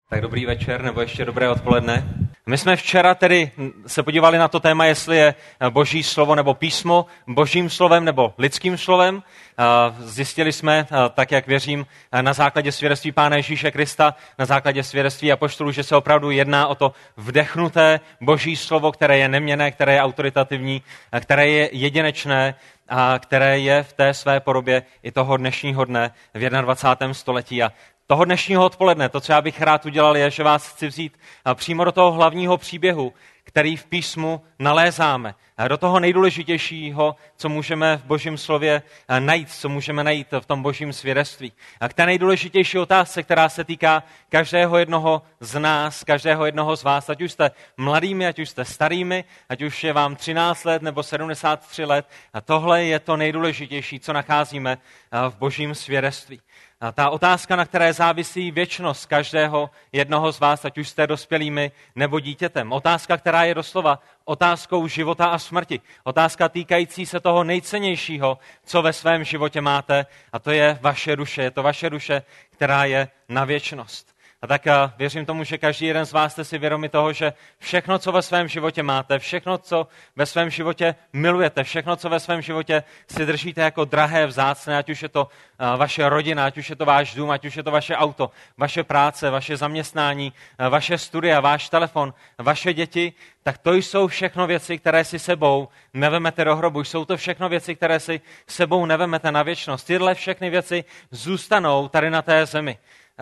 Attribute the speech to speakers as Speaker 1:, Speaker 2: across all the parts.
Speaker 1: Tak dobrý večer, nebo ještě dobré odpoledne. My jsme včera tedy se podívali na to téma, jestli je Boží slovo nebo písmo Božím slovem nebo lidským slovem. Zjistili jsme, tak jak věřím, na základě svědectví Pána Ježíše Krista, na základě svědectví apoštolů, že se opravdu jedná o to vdechnuté Boží slovo, které je neměnné, které je autoritativní, které je jedinečné a které je v té své podobě i toho dnešního dne v 21. století. A toho dnešního odpoledne, to, co já bych rád udělal, je, že vás chci vzít přímo do toho hlavního příběhu, který v písmu nalézáme. Do toho nejdůležitějšího, co můžeme v Božím slově najít, co můžeme najít v tom Božím svědectví. A k té nejdůležitější otázce, která se týká každého jednoho z nás, každého jednoho z vás, ať už jste mladými, ať už jste starými, ať už je vám 13 let nebo 73 let. A tohle je to nejdůležitější, co nacházíme v Božím svědectví. A ta otázka, na které závisí věčnost každého jednoho z vás, ať už jste dospělými nebo dítětem. Otázka, která je doslova otázkou života a smrti. Otázka týkající se toho nejcennějšího, co ve svém životě máte, a to je vaše duše. Je to vaše duše, která je na věčnost. A tak věřím tomu, že každý jeden z vás jste si vědomi toho, že všechno, co ve svém životě máte, všechno, co ve svém životě milujete, všechno, co ve svém životě si držíte jako drahé, vzácné, ať už je to vaše rodina, ať už je to váš dům, ať už je to vaše auto, vaše práce, vaše zaměstnání, vaše studia, váš telefon, vaše děti, tak to jsou všechno věci, které si sebou nevemete do hrobu. Jsou to všechno věci, které si sebou nevemete na věčnost. Tyhle všechny věci zůstanou tady na té zemi.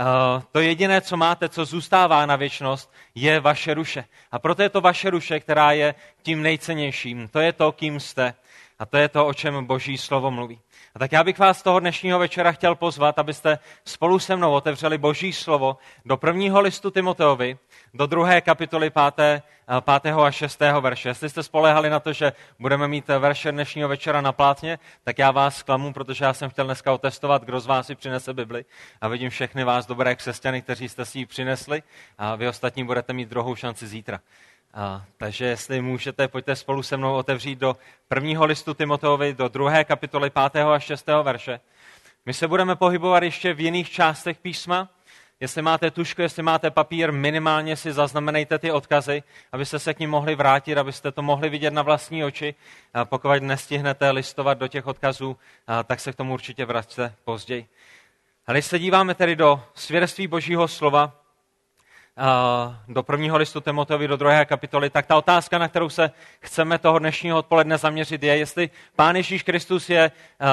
Speaker 1: To jediné, co máte, co zůstává na věčnost, je vaše duše. A proto je to vaše duše, která je tím nejcennějším. To je to, kým jste. A to je to, o čem Boží slovo mluví. A tak já bych vás toho dnešního večera chtěl pozvat, abyste spolu se mnou otevřeli Boží slovo do prvního listu Timoteovi, do 2. kapitoly 5. a 6. verše. Jestli jste spoléhali na to, že budeme mít verše dnešního večera na plátně, tak já vás zklamu, protože já jsem chtěl dneska otestovat, kdo z vás si přinese Bibli. A vidím všechny vás dobré křesťany, kteří jste si ji přinesli, a vy ostatní budete mít druhou šanci zítra. Takže jestli můžete, pojďte spolu se mnou otevřít do prvního listu Timoteovi, do 2. kapitoly 5. a 6. verše. My se budeme pohybovat ještě v jiných částech písma. Jestli máte tužku, jestli máte papír, minimálně si zaznamenejte ty odkazy, abyste se k nim mohli vrátit, abyste to mohli vidět na vlastní oči. Pokud nestihnete listovat do těch odkazů, tak se k tomu určitě vraťte později. A když se díváme tedy do svědectví Božího slova, do prvního listu Timoteovi, do 2. kapitoly, tak ta otázka, na kterou se chceme toho dnešního odpoledne zaměřit, je, jestli Pán Ježíš Kristus je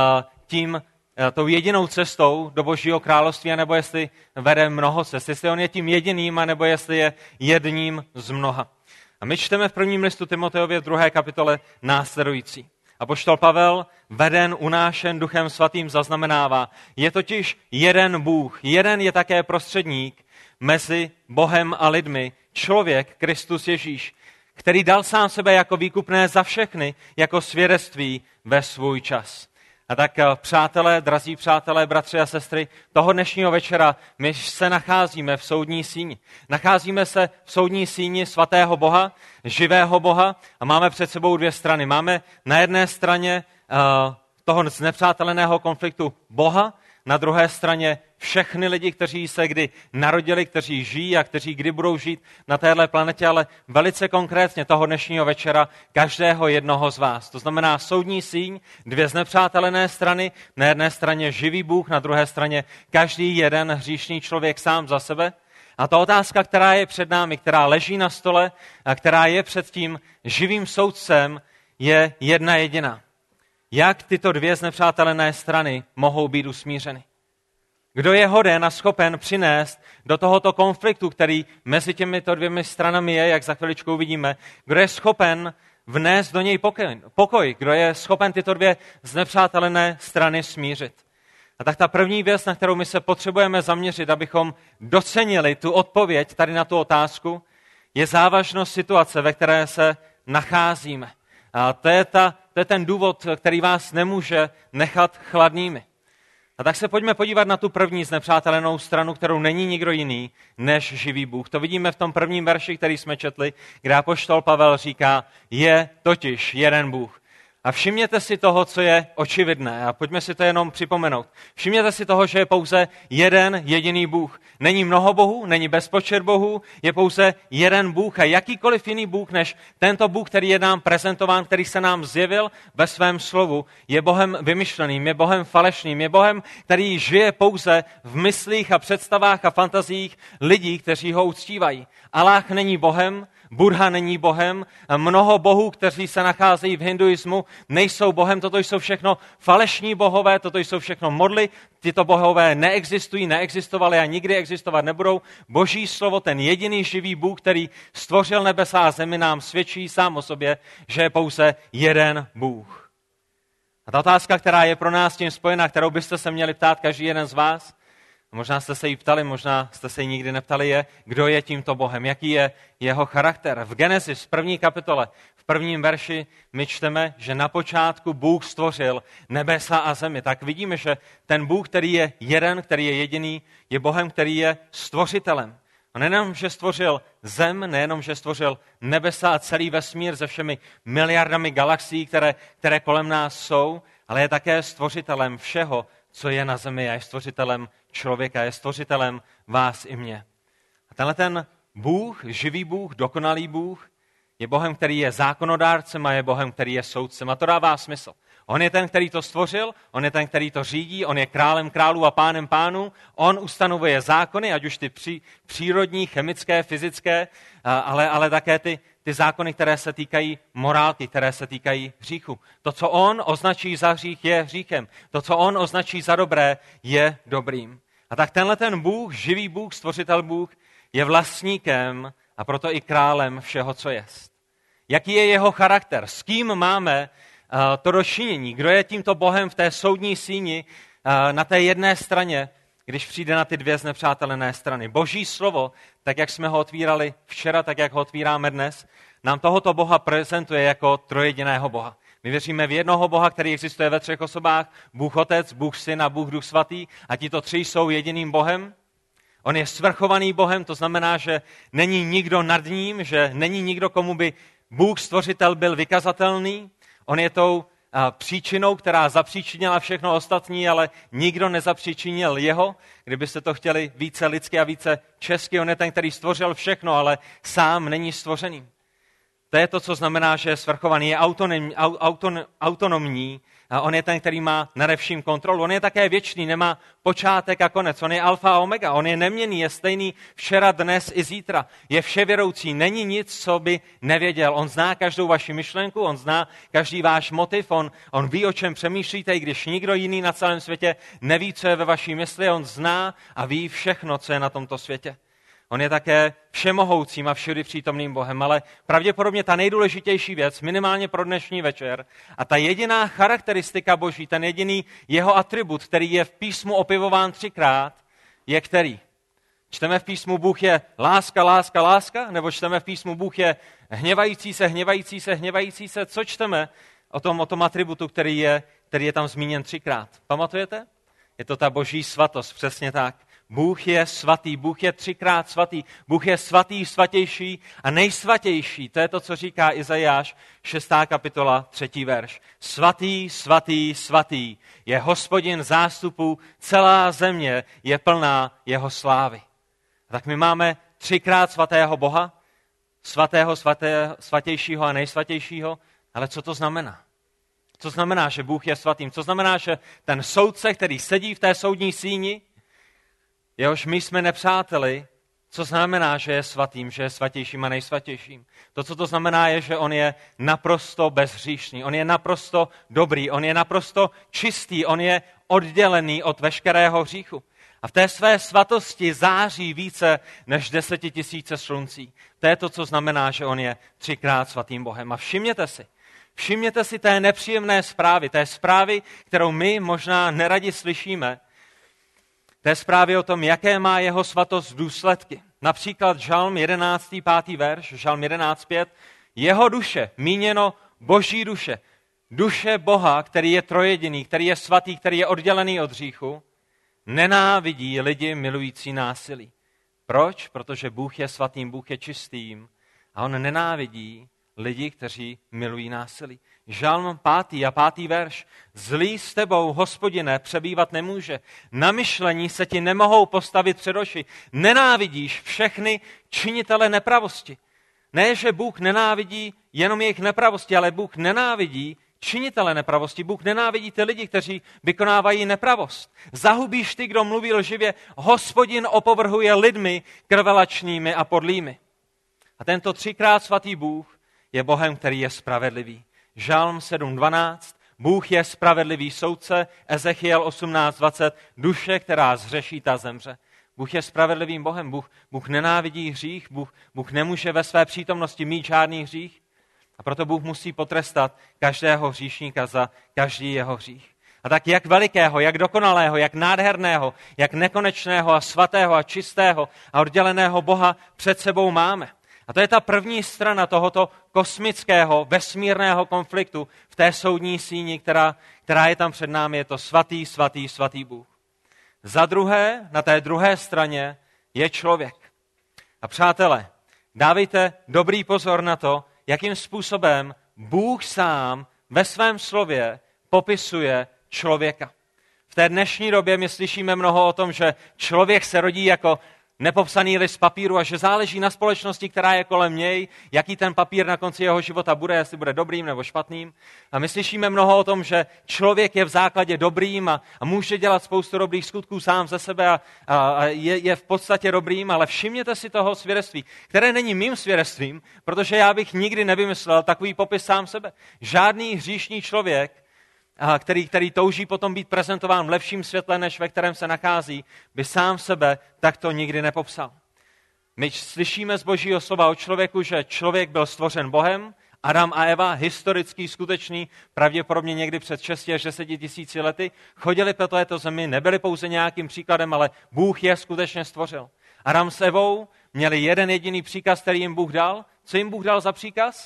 Speaker 1: tou jedinou cestou do Božího království, anebo jestli vede mnoho cest, jestli on je tím jediným, anebo jestli je jedním z mnoha. A my čteme v prvním listu Timoteově v 2. kapitole následující. Apoštol Pavel, veden, unášen Duchem svatým, zaznamenává, je totiž jeden Bůh, jeden je také prostředník mezi Bohem a lidmi, člověk Kristus Ježíš, který dal sám sebe jako výkupné za všechny, jako svědectví ve svůj čas. A tak přátelé, drazí přátelé, bratři a sestry, toho dnešního večera my se nacházíme v soudní síni. Nacházíme se v soudní síni svatého Boha, živého Boha, a máme před sebou dvě strany. Máme na jedné straně toho znepřáteleného konfliktu Boha, na druhé straně všechny lidi, kteří se kdy narodili, kteří žijí a kteří kdy budou žít na téhle planetě, ale velice konkrétně toho dnešního večera každého jednoho z vás. To znamená soudní síň, dvě znepřátelené strany, na jedné straně živý Bůh, na druhé straně každý jeden hříšný člověk sám za sebe. A ta otázka, která je před námi, která leží na stole a která je před tím živým soudcem, je jedna jediná. Jak tyto dvě znepřátelené strany mohou být usmířeny? Kdo je hoden a schopen přinést do tohoto konfliktu, který mezi těmito dvěmi stranami je, jak za chviličku uvidíme, kdo je schopen vnést do něj pokoj, kdo je schopen tyto dvě znepřátelené strany smířit? A tak ta první věc, na kterou my se potřebujeme zaměřit, abychom docenili tu odpověď tady na tu otázku, je závažnost situace, ve které se nacházíme. A to je ten důvod, který vás nemůže nechat chladnými. A tak se pojďme podívat na tu první znepřátelenou stranu, kterou není nikdo jiný než živý Bůh. To vidíme v tom prvním verši, který jsme četli, kde apoštol Pavel říká, je totiž jeden Bůh. A všimněte si toho, co je očividné a pojďme si to jenom připomenout. Všimněte si toho, že je pouze jeden jediný Bůh. Není mnoho bohů, není bezpočet bohů, je pouze jeden Bůh a jakýkoliv jiný Bůh než tento Bůh, který je nám prezentován, který se nám zjevil ve svém slovu, je Bohem vymyšleným, je Bohem falešným, je Bohem, který žije pouze v myslích a představách a fantaziích lidí, kteří ho uctívají. Alláh není Bohem, Buddha není Bohem, mnoho bohů, kteří se nacházejí v hinduismu, nejsou Bohem, toto jsou všechno falešní bohové, toto jsou všechno modly, tyto bohové neexistují, neexistovaly a nikdy existovat nebudou. Boží slovo, ten jediný živý Bůh, který stvořil nebesa a zemi, nám svědčí sám o sobě, že je pouze jeden Bůh. A ta otázka, která je pro nás tím spojena, kterou byste se měli ptát každý jeden z vás, možná jste se jí ptali, možná jste se jí nikdy neptali, je, kdo je tímto Bohem, jaký je jeho charakter. V Genesis, v 1. kapitole, v 1. verši my čteme, že na počátku Bůh stvořil nebesa a zemi. Tak vidíme, že ten Bůh, který je jeden, který je jediný, je Bohem, který je stvořitelem. On nejenom, že stvořil zem, nejenom, že stvořil nebesa a celý vesmír se všemi miliardami galaxií, které kolem nás jsou, ale je také stvořitelem všeho, co je na zemi, a je stvořitelem člověka, je stvořitelem vás i mě. A tenhle ten Bůh, živý Bůh, dokonalý Bůh, je Bohem, který je zákonodárcem a je Bohem, který je soudcem. A to dává smysl. On je ten, který to stvořil, on je ten, který to řídí, on je králem králů a pánem pánů, on ustanovuje zákony, ať už ty přírodní, chemické, fyzické, ale také ty zákony, které se týkají morálky, které se týkají hříchu. To, co on označí za hřích, je hříchem. To, co on označí za dobré, je dobrým. A tak tenhle ten Bůh, živý Bůh, stvořitel Bůh, je vlastníkem a proto i králem všeho, co jest. Jaký je jeho charakter? S kým máme to dočinění? Kdo je tímto Bohem v té soudní síni na té jedné straně, když přijde na ty dvě znepřátelené strany? Boží slovo, tak jak jsme ho otvírali včera, tak jak ho otvíráme dnes, nám tohoto Boha prezentuje jako trojjediného Boha. My věříme v jednoho Boha, který existuje ve třech osobách, Bůh Otec, Bůh Syn a Bůh Duch Svatý, a tito tři jsou jediným Bohem. On je svrchovaný Bohem, to znamená, že není nikdo nad ním, že není nikdo, komu by Bůh stvořitel byl vykazatelný. On je tou příčinou, která zapříčinila všechno ostatní, ale nikdo nezapříčinil jeho. Kdybyste to chtěli více lidsky a více česky, on je ten, který stvořil všechno, ale sám není stvořený. To je to, co znamená, že je svrchovaný, je autonomní, a on je ten, který má nade vším kontrolu. On je také věčný, nemá počátek a konec. On je alfa a omega, on je neměnný, je stejný včera, dnes i zítra. Je vševědoucí, není nic, co by nevěděl. On zná každou vaši myšlenku, on zná každý váš motiv, on ví, o čem přemýšlíte, i když nikdo jiný na celém světě neví, co je ve vaší mysli. On zná a ví všechno, co je na tomto světě. On je také všemohoucím a všudy přítomným Bohem, ale pravděpodobně ta nejdůležitější věc, minimálně pro dnešní večer, a ta jediná charakteristika Boží, ten jediný jeho atribut, který je v písmu opěvován 3krát, je který? Čteme v písmu Bůh je láska, láska, láska? Nebo čteme v písmu Bůh je hněvající se, hněvající se, hněvající se? Co čteme o tom atributu, který je tam zmíněn 3krát? Pamatujete? Je to ta Boží svatost, přesně tak. Bůh je svatý, Bůh je 3krát svatý, Bůh je svatý, svatější a nejsvatější. To je to, co říká Izajáš, 6. kapitola, 3. verš. Svatý, svatý, svatý je Hospodin zástupů, celá země je plná jeho slávy. Tak my máme 3krát svatého Boha, svatějšího a nejsvatějšího, ale co to znamená? Co znamená, že Bůh je svatým? Co znamená, že ten soudce, který sedí v té soudní síni, jehož my jsme nepřáteli, co znamená, že je svatým, že je svatějším a nejsvatějším? To, co to znamená, je, že on je naprosto bezhříšný, on je naprosto dobrý, on je naprosto čistý, on je oddělený od veškerého hříchu. A v té své svatosti září více než 10 000 sluncí. To je to, co znamená, že on je 3krát svatým Bohem. A všimněte si té nepříjemné zprávy, té zprávy, kterou my možná neradi slyšíme, té zprávy o tom, jaké má jeho svatost důsledky. Například Žalm 11. 5. verš, Žalm 11.5. Jeho duše, míněno Boží duše, duše Boha, který je trojjediný, který je svatý, který je oddělený od hříchu, nenávidí lidi milující násilí. Proč? Protože Bůh je svatým, Bůh je čistým a on nenávidí lidi, kteří milují násilí. Žalm 5. a 5. verš. Zlý s tebou, Hospodine, přebývat nemůže. Na myšlení se ti nemohou postavit před oči. Nenávidíš všechny činitele nepravosti. Ne, že Bůh nenávidí jenom jejich nepravosti, ale Bůh nenávidí činitele nepravosti. Bůh nenávidí ty lidi, kteří vykonávají nepravost. Zahubíš ty, kdo mluví lživě. Hospodin opovrhuje lidmi krvelačnými a podlými. A tento 3krát svatý Bůh je Bohem, který je spravedlivý. Žalm 7.12. Bůh je spravedlivý soudce. Ezechiel 18.20. Duše, která zhřeší, ta zemře. Bůh je spravedlivým Bohem. Bůh nenávidí hřích. Bůh nemůže ve své přítomnosti mít žádný hřích. A proto Bůh musí potrestat každého hříšníka za každý jeho hřích. A tak jak velikého, jak dokonalého, jak nádherného, jak nekonečného a svatého a čistého a odděleného Boha před sebou máme. A to je ta první strana tohoto kosmického, vesmírného konfliktu v té soudní síni, která je tam před námi. Je to svatý, svatý, svatý Bůh. Za druhé, na té druhé straně je člověk. A přátelé, dávejte dobrý pozor na to, jakým způsobem Bůh sám ve svém slově popisuje člověka. V té dnešní době my slyšíme mnoho o tom, že člověk se rodí jako nepopsaný list papíru a že záleží na společnosti, která je kolem něj, jaký ten papír na konci jeho života bude, jestli bude dobrým nebo špatným. A my slyšíme mnoho o tom, že člověk je v základě dobrým a může dělat spoustu dobrých skutků sám ze sebe a je v podstatě dobrým, ale všimněte si toho svědectví, které není mým svědectvím, protože já bych nikdy nevymyslel takový popis sám sebe. Žádný hříšný člověk, který touží potom být prezentován v lepším světle, než ve kterém se nachází, by sám sebe takto nikdy nepopsal. My slyšíme z Božího slova o člověku, že člověk byl stvořen Bohem, Adam a Eva, historický, skutečný, pravděpodobně někdy před 6 až 10 tisíci lety, chodili po této zemi, nebyli pouze nějakým příkladem, ale Bůh je skutečně stvořil. Adam s Evou měli jeden jediný příkaz, který jim Bůh dal. Co jim Bůh dal za příkaz?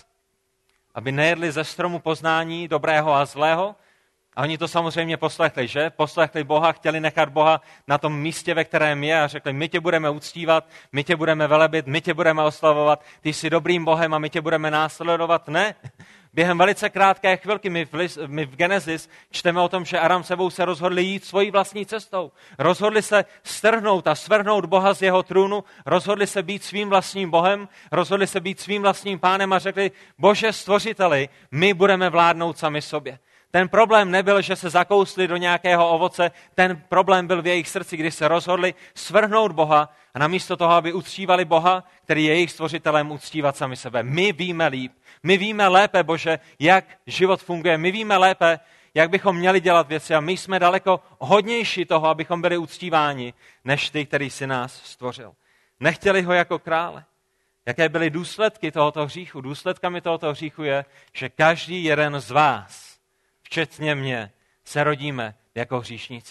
Speaker 1: Aby nejedli ze stromu poznání dobrého a zlého. A oni to samozřejmě poslechli, že? Poslechli Boha, chtěli nechat Boha na tom místě, ve kterém je a řekli, my tě budeme uctívat, my tě budeme velebit, my tě budeme oslavovat, ty jsi dobrým Bohem a my tě budeme následovat. Ne. Během velice krátké chvilky my v Genesis čteme o tom, že Adam s Evou se rozhodli jít svojí vlastní cestou. Rozhodli se strhnout a svrhnout Boha z jeho trůnu, rozhodli se být svým vlastním Bohem, rozhodli se být svým vlastním pánem a řekli, Bože stvořiteli, my budeme vládnout sami sobě. Ten problém nebyl, že se zakousli do nějakého ovoce, ten problém byl v jejich srdci, kdy se rozhodli svrhnout Boha a namísto toho, aby uctívali Boha, který je jejich stvořitelem, uctívat sami sebe. My víme líp, my víme lépe, Bože, jak život funguje, my víme lépe, jak bychom měli dělat věci a my jsme daleko hodnější toho, abychom byli uctíváni, než ty, který si nás stvořil. Nechtěli ho jako krále. Jaké byly důsledky tohoto hříchu? Důsledkami tohoto hříchu je, že každý jeden z vás, včetně mě, se rodíme jako hříšníci.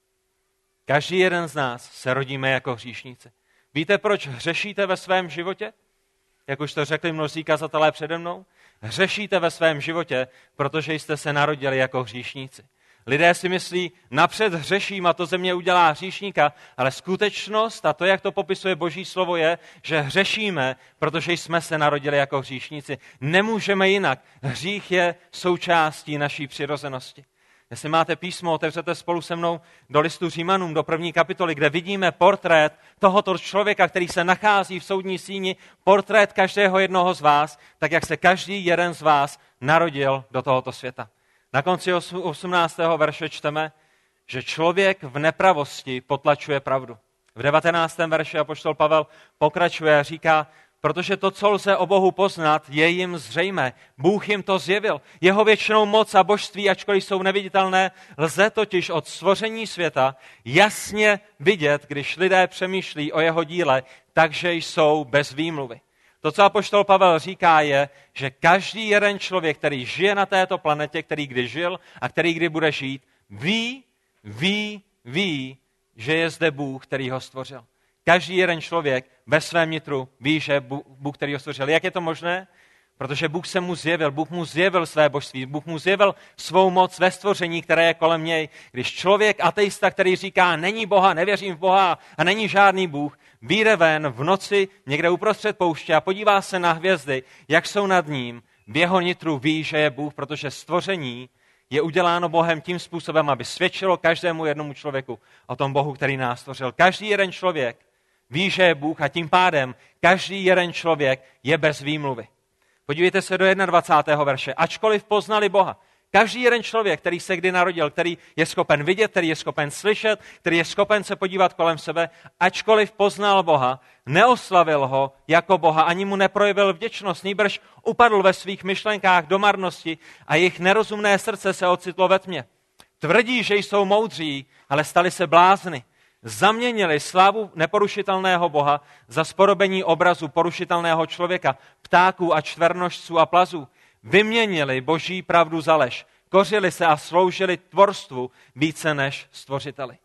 Speaker 1: Každý jeden z nás se rodíme jako hříšníci. Víte, proč hřešíte ve svém životě? Jak už to řekli mnozí kazatelé přede mnou. Hřešíte ve svém životě, protože jste se narodili jako hříšníci. Lidé si myslí, napřed hřeším a to ze mě udělá hříšníka, ale skutečnost a to, jak to popisuje Boží slovo, je, že hřešíme, protože jsme se narodili jako hříšníci. Nemůžeme jinak. Hřích je součástí naší přirozenosti. Jestli máte písmo, otevřete spolu se mnou do listu Římanům, do 1. kapitoly, kde vidíme portrét tohoto člověka, který se nachází v soudní síni, portrét každého jednoho z vás, tak jak se každý jeden z vás narodil do tohoto světa. Na konci 18. verše čteme, že člověk v nepravosti potlačuje pravdu. V 19. verši apoštol Pavel pokračuje a říká, protože to, co lze o Bohu poznat, je jim zřejmé. Bůh jim to zjevil. Jeho věčnou moc a božství, ačkoliv jsou neviditelné, lze totiž od stvoření světa jasně vidět, když lidé přemýšlí o jeho díle, takže jsou bez výmluvy. To, co apoštol Pavel říká, je, že každý jeden člověk, který žije na této planetě, který kdy žil a který kdy bude žít, ví, že je zde Bůh, který ho stvořil. Každý jeden člověk ve svém nitru ví, že Bůh, který ho stvořil. Jak je to možné? Protože Bůh se mu zjevil, Bůh mu zjevil své božství, Bůh mu zjevil svou moc ve stvoření, které je kolem něj. Když člověk ateista, který říká, není Boha, nevěřím v Boha a není žádný Bůh, vyjde ven v noci někde uprostřed pouště a podívá se na hvězdy, jak jsou nad ním, v jeho nitru ví, že je Bůh, protože stvoření je uděláno Bohem tím způsobem, aby svědčilo každému jednomu člověku o tom Bohu, který nás stvořil. Každý jeden člověk ví, že je Bůh a tím pádem každý jeden člověk je bez výmluvy. Podívejte se do 21. verše. Ačkoliv poznali Boha, každý jeden člověk, který se kdy narodil, který je schopen vidět, který je schopen slyšet, který je schopen se podívat kolem sebe, ačkoliv poznal Boha, neoslavil ho jako Boha, ani mu neprojevil vděčnost, nýbrž upadl ve svých myšlenkách do marnosti a jejich nerozumné srdce se ocitlo ve tmě. Tvrdí, že jsou moudří, ale stali se blázny. Zaměnili slávu neporušitelného Boha za spodobení obrazu porušitelného člověka, ptáků a čtvernožců a plazů. Vyměnili boží pravdu za lež, kořili se a sloužili tvorstvu více než stvořiteli.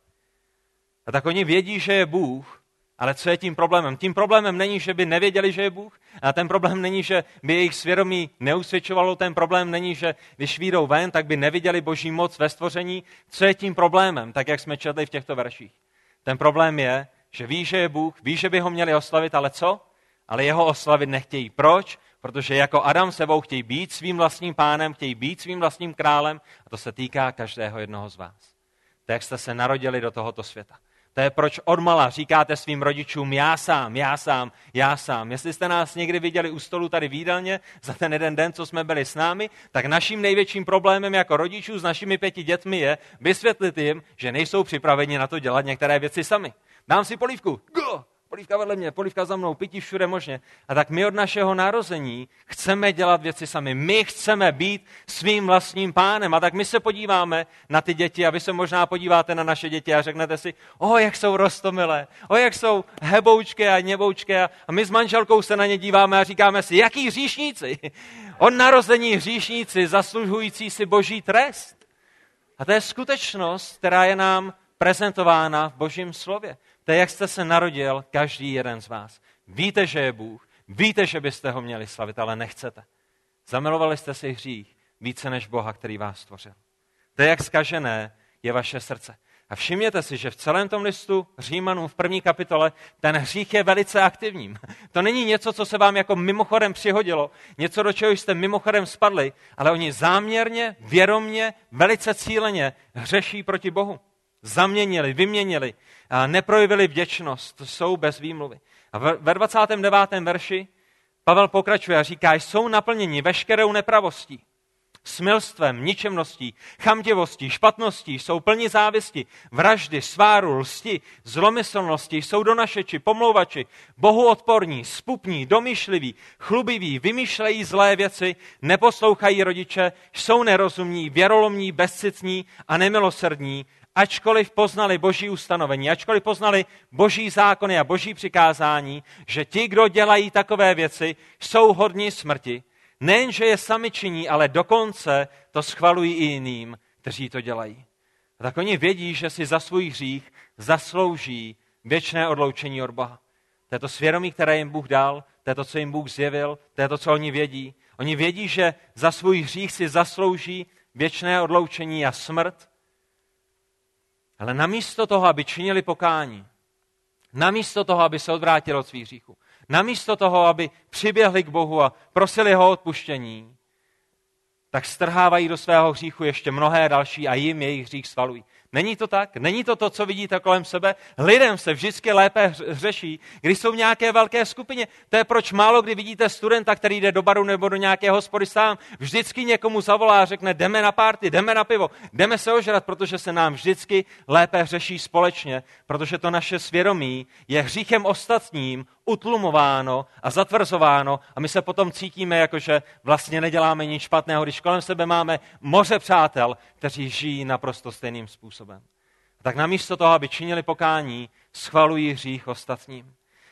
Speaker 1: A tak oni vědí, že je Bůh, ale co je tím problémem? Tím problémem není, že by nevěděli, že je Bůh, a ten problém není, že by jejich svědomí neusvědčovalo, ten problém není, že když vyjdou ven, tak by neviděli boží moc ve stvoření. Co je tím problémem, tak jak jsme četli v těchto verších? Ten problém je, že ví, že je Bůh, ví, že by ho měli oslavit, ale co? Ale jeho oslavit nechtějí. Proč? Protože jako Adam s Evou chtějí být svým vlastním pánem, chtějí být svým vlastním králem a to se týká každého jednoho z vás. To, jak jste se narodili do tohoto světa. To je proč odmala říkáte svým rodičům já sám, já sám, já sám. Jestli jste nás někdy viděli u stolu tady v jídelně za ten jeden den, co jsme byli s námi, tak naším největším problémem jako rodičů s našimi 5 dětmi je vysvětlit jim, že nejsou připraveni na to dělat některé věci sami. Dám si polívku. Go! Polívka vedle mě, polívka za mnou, pití všude možně. A tak my od našeho narození chceme dělat věci sami. My chceme být svým vlastním pánem. A tak my se podíváme na ty děti a vy se možná podíváte na naše děti a řeknete si, jak jsou roztomilé, jak jsou heboučké a něboučké. A my s manželkou se na ně díváme a říkáme si, jaký hříšníci. Od narození hříšníci zasluhující si boží trest. A to je skutečnost, která je nám prezentována v božím slově. To je, jak jste se narodil, každý jeden z vás. Víte, že je Bůh, víte, že byste ho měli slavit, ale nechcete. Zamilovali jste si hřích více než Boha, který vás stvořil. To je, jak zkažené je vaše srdce. A všimněte si, že v celém tom listu Římanům v 1. kapitole ten hřích je velice aktivním. To není něco, co se vám jako mimochodem přihodilo, něco, do čeho jste mimochodem spadli, ale oni záměrně, vědomně, velice cíleně hřeší proti Bohu. Zaměnili, vyměnili, a neprojevili vděčnost, jsou bez výmluvy. A ve 29. verši Pavel pokračuje a říká, jsou naplněni veškerou nepravostí, smilstvem, ničemností, chamtivostí, špatností, jsou plni závisti, vraždy, sváru, lsti, zlomyslnosti, jsou donašeči, pomlouvači, Bohu odporní, zpupní, domýšliví, chlubiví, vymýšlejí zlé věci, neposlouchají rodiče, jsou nerozumní, věrolomní, bezcitní a nemilosrdní, ačkoliv poznali boží ustanovení, ačkoliv poznali boží zákony a boží přikázání, že ti, kdo dělají takové věci, jsou hodni smrti. Nejenže je sami činí, ale dokonce to schvalují i jiným, kteří to dělají. A tak oni vědí, že si za svůj hřích zaslouží věčné odloučení od Boha. To je to svědomí, které jim Bůh dal, to je to, co jim Bůh zjevil, to je to, co oni vědí. Oni vědí, že za svůj hřích si zaslouží věčné odloučení a smrt. Ale namísto toho, aby činili pokání, namísto toho, aby se odvrátili od svých hříchů, namísto toho, aby přiběhli k Bohu a prosili ho odpuštění, tak strhávají do svého hříchu ještě mnohé další a jim jejich hřích svalují. Není to tak? Není to to, co vidíte kolem sebe? Lidem se vždycky lépe hřeší, když jsou v nějaké velké skupině. To je proč málo kdy vidíte studenta, který jde do baru nebo do nějaké hospody sám. Vždycky někomu zavolá a řekne, jdeme na party, jdeme na pivo, jdeme se ožrat, protože se nám vždycky lépe hřeší společně, protože to naše svědomí je hříchem ostatním utlumováno a zatvrzováno a my se potom cítíme, jakože vlastně neděláme nic špatného, když kolem sebe máme moře přátel, kteří žijí naprosto stejným způsobem. Tak namísto toho, aby činili pokání, schvalují hřích ostatním.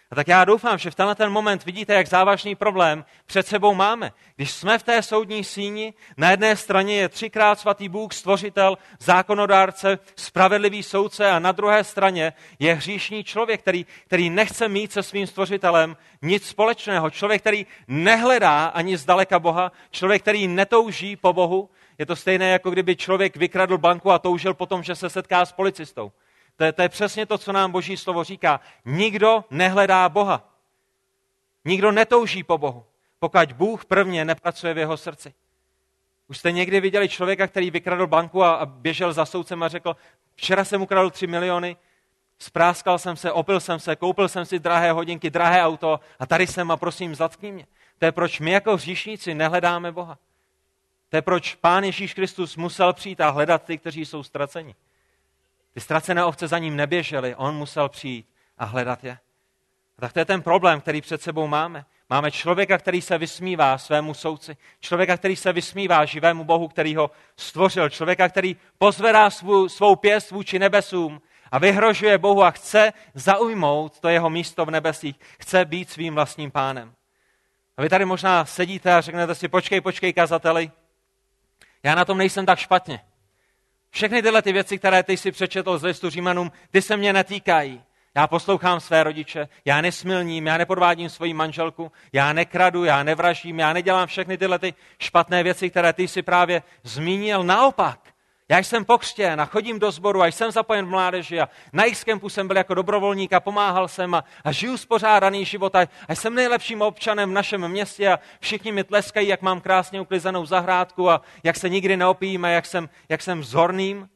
Speaker 1: A tak já doufám, že v tenhle ten moment vidíte, jak závažný problém před sebou máme. Když jsme v té soudní síni, na jedné straně je 3krát svatý Bůh, stvořitel, zákonodárce, spravedlivý soudce a na druhé straně je hříšný člověk, který nechce mít se svým stvořitelem nic společného. Člověk, který nehledá ani zdaleka Boha, člověk, který netouží po Bohu. Je to stejné, jako kdyby člověk vykradl banku a toužil potom, že se setká s policistou. To je přesně to, co nám Boží slovo říká. Nikdo nehledá Boha. Nikdo netouží po Bohu, pokud Bůh prvně nepracuje v jeho srdci. Už jste někdy viděli člověka, který vykradl banku a běžel za soudcem a řekl, včera jsem ukradl 3 miliony, spráskal jsem se, opil jsem se, koupil jsem si drahé hodinky, drahé auto a tady jsem a prosím, zatkni mě. To je proč my jako hříšníci nehledáme Boha. To je proč Pán Ježíš Kristus musel přijít a hledat ty, kteří jsou ztraceni. Ty ztracené ovce za ním neběžely, on musel přijít a hledat je. A tak to je ten problém, který před sebou máme. Máme člověka, který se vysmívá svému soudci, člověka, který se vysmívá živému Bohu, který ho stvořil, člověka, který pozvedá svou pěst vůči nebesům a vyhrožuje Bohu a chce zaujmout to jeho místo v nebesích, chce být svým vlastním pánem. A vy tady možná sedíte a řeknete si, počkej, kazateli, já na tom nejsem tak špatně. Všechny tyhle ty věci, které ty si přečetl z listu Římanům, ty se mě netýkají. Já poslouchám své rodiče, já nesmilním, já nepodvádím svoji manželku, já nekradu, já nevraždím, já nedělám všechny tyhle ty špatné věci, které ty si právě zmínil. Naopak, já jsem pokřtěn a chodím do sboru a jsem zapojen v mládeži a na X-Campu jsem byl jako dobrovolník a pomáhal jsem a žiju spořádaný život a jsem nejlepším občanem v našem městě a všichni mi tleskají, jak mám krásně uklizenou zahrádku a jak se nikdy neopijím a jak jsem vzorným.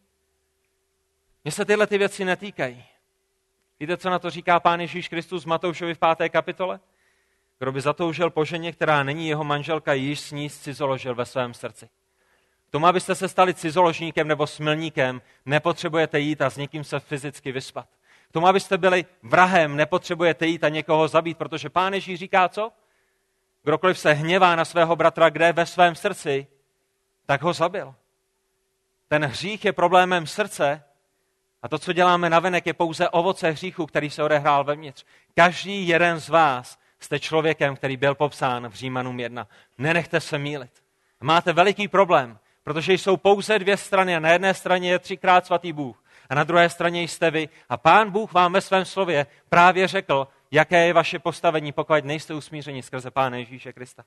Speaker 1: Mně se tyhle ty věci netýkají. Víte, co na to říká Pán Ježíš Kristus v Matoušovi v 5. kapitole? Kdo by zatoužil po ženě, která není jeho manželka, již s ní cizoložil ve svém srdci. K tomu, abyste se stali cizoložníkem nebo smilníkem, nepotřebujete jít a s někým se fyzicky vyspat. K tomu, abyste byli vrahem, nepotřebujete jít a někoho zabít, protože Pán Ježíš říká co? Kdokoliv se hněvá na svého bratra, kde ve svém srdci, tak ho zabil. Ten hřích je problémem srdce a to, co děláme navenek, je pouze ovoce hříchu, který se odehrál vevnitř. Každý jeden z vás jste člověkem, který byl popsán v Římanům 1. Nenechte se mýlit. Máte veliký problém, protože jsou pouze dvě strany a na jedné straně je 3krát svatý Bůh a na druhé straně jste vy. A Pán Bůh vám ve svém slově právě řekl, jaké je vaše postavení, pokud nejste usmířeni skrze Pána Ježíše Krista.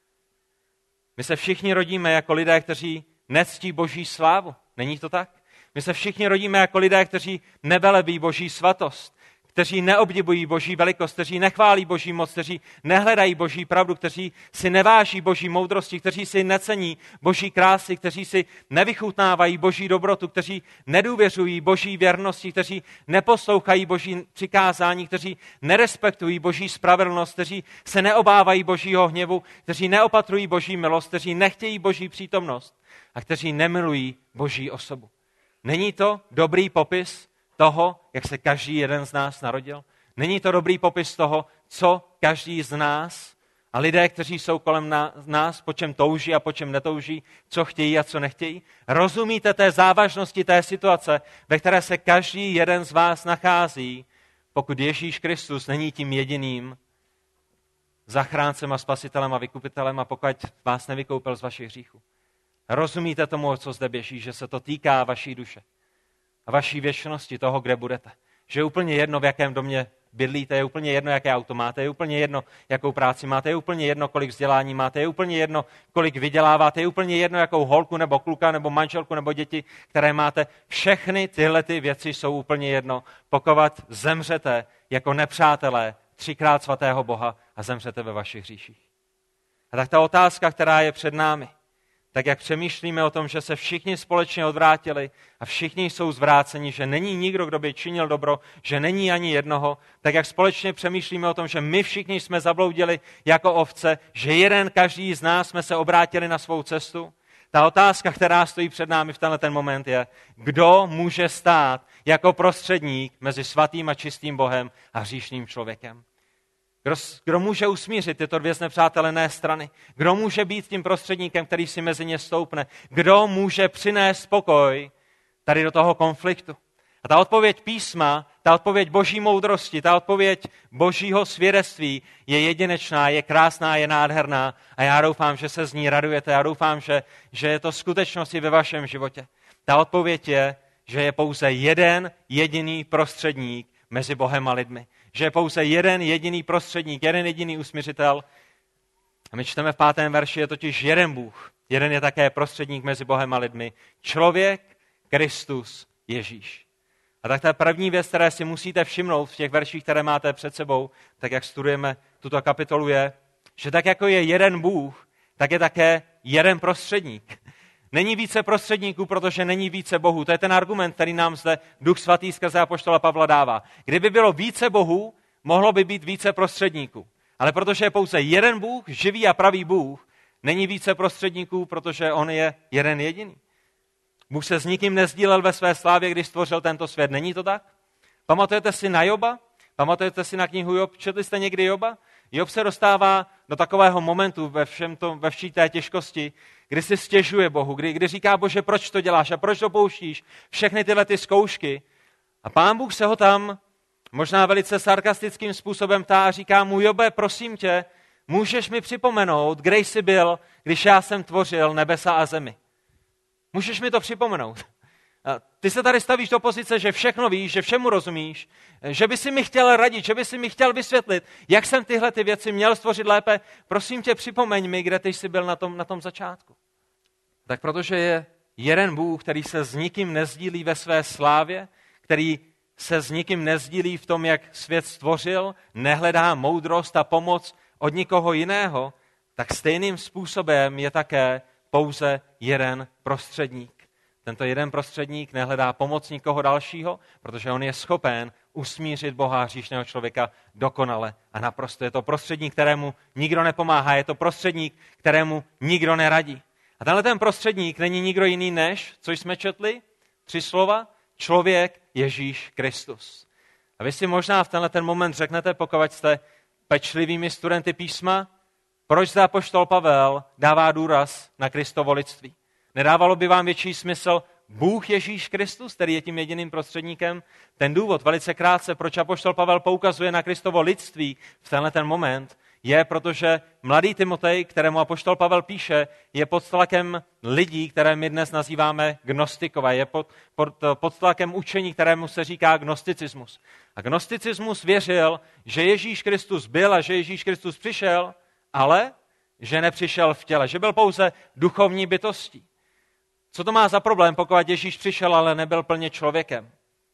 Speaker 1: My se všichni rodíme jako lidé, kteří nectí Boží slávu. Není to tak? My se všichni rodíme jako lidé, kteří nevelebí Boží svatost, kteří neobdivují Boží velikost, kteří nechválí Boží moc, kteří nehledají Boží pravdu, kteří si neváží Boží moudrosti, kteří si necení Boží krásy, kteří si nevychutnávají Boží dobrotu, kteří nedůvěřují Boží věrnosti, kteří neposlouchají Boží přikázání, kteří nerespektují Boží spravedlnost, kteří se neobávají Božího hněvu, kteří neopatrují Boží milost, kteří nechtějí Boží přítomnost a kteří nemilují Boží osobu. Není to dobrý popis toho, jak se každý jeden z nás narodil? Není to dobrý popis toho, co každý z nás a lidé, kteří jsou kolem nás, po čem touží a po čem netouží, co chtějí a co nechtějí? Rozumíte té závažnosti té situace, ve které se každý jeden z vás nachází, pokud Ježíš Kristus není tím jediným zachráncem a spasitelem a vykupitelem a pokud vás nevykoupil z vašich hříchů? Rozumíte tomu, o co zde běží, že se to týká vaší duše a vaší věčnosti, toho, kde budete. Že je úplně jedno, v jakém domě bydlíte, je úplně jedno, jaké auto máte, je úplně jedno, jakou práci máte, je úplně jedno, kolik vzdělání máte, je úplně jedno, kolik vyděláváte, je úplně jedno, jakou holku nebo kluka nebo manželku nebo děti, které máte. Všechny tyhle ty věci jsou úplně jedno, pokud zemřete jako nepřátelé 3krát svatého Boha a zemřete ve vašich hříších. A tak ta otázka, která je před námi, tak jak přemýšlíme o tom, že se všichni společně odvrátili a všichni jsou zvráceni, že není nikdo, kdo by činil dobro, že není ani jednoho, tak jak společně přemýšlíme o tom, že my všichni jsme zabloudili jako ovce, že jeden každý z nás jsme se obrátili na svou cestu, ta otázka, která stojí před námi v tenhle ten moment je, kdo může stát jako prostředník mezi svatým a čistým Bohem a hříšným člověkem. Kdo může usmířit tyto dvě znepřátelené strany? Kdo může být tím prostředníkem, který si mezi ně stoupne? Kdo může přinést pokoj tady do toho konfliktu? A ta odpověď písma, ta odpověď boží moudrosti, ta odpověď božího svědectví je jedinečná, je krásná, je nádherná a já doufám, že se z ní radujete. Já doufám, že je to skutečnost i ve vašem životě. Ta odpověď je, že je pouze jeden jediný prostředník mezi Bohem a lidmi. Že je pouze jeden jediný prostředník, jeden jediný usmířitel. A my čteme v 5. verši, je totiž jeden Bůh. Jeden je také prostředník mezi Bohem a lidmi. Člověk, Kristus, Ježíš. A tak ta první věc, které si musíte všimnout v těch verších, které máte před sebou, tak jak studujeme tuto kapitolu, je, že tak jako je jeden Bůh, tak je také jeden prostředník. Není více prostředníků, protože není více Bohů. To je ten argument, který nám zde Duch Svatý skrze apoštola Pavla dává. Kdyby bylo více Bohů, mohlo by být více prostředníků. Ale protože je pouze jeden Bůh, živý a pravý Bůh, není více prostředníků, protože on je jeden jediný. Bůh se s nikým nezdílel ve své slávě, když stvořil tento svět. Není to tak? Pamatujete si na Joba? Pamatujete si na knihu Job? Četli jste někdy Joba? Job se dostává do takového momentu ve vší té těžkosti, kdy si stěžuje Bohu, kdy říká, Bože, proč to děláš a proč dopouštíš všechny tyhle ty zkoušky. A Pán Bůh se ho tam možná velice sarkastickým způsobem ptá a říká mu, Jobe, prosím tě, můžeš mi připomenout, kde jsi byl, když já jsem tvořil nebesa a zemi. Můžeš mi to připomenout. Ty se tady stavíš do pozice, že všechno víš, že všemu rozumíš, že by si mi chtěl radit, že by si mi chtěl vysvětlit, jak jsem tyhle ty věci měl stvořit lépe. Prosím tě, připomeň mi, kde ty jsi byl na tom začátku. Tak protože je jeden Bůh, který se s nikým nezdílí ve své slávě, který se s nikým nezdílí v tom, jak svět stvořil, nehledá moudrost a pomoc od nikoho jiného, tak stejným způsobem je také pouze jeden prostředník. Tento jeden prostředník nehledá pomoc nikoho dalšího, protože on je schopen usmířit Boha a hříšného člověka dokonale a naprosto. Je to prostředník, kterému nikdo nepomáhá, je to prostředník, kterému nikdo neradí. A tenhle ten prostředník není nikdo jiný než, co jsme četli, 3 slova, člověk Ježíš Kristus. A vy si možná v tenhle ten moment řeknete, pokud jste pečlivými studenty písma, proč zde apoštol Pavel dává důraz na Kristovo lidství. Nedávalo by vám větší smysl Bůh Ježíš Kristus, který je tím jediným prostředníkem? Ten důvod, velice krátce, proč apoštol Pavel poukazuje na Kristovo lidství v tenhle ten moment, je, protože mladý Timotej, kterému apoštol Pavel píše, je pod tlakem lidí, které my dnes nazýváme gnostikové. Je pod tlakem učení, kterému se říká gnosticismus. A gnosticismus věřil, že Ježíš Kristus byl a že Ježíš Kristus přišel, ale že nepřišel v těle, že byl pouze duchovní bytostí. Co to má za problém, pokud Ježíš přišel, ale nebyl plně člověkem?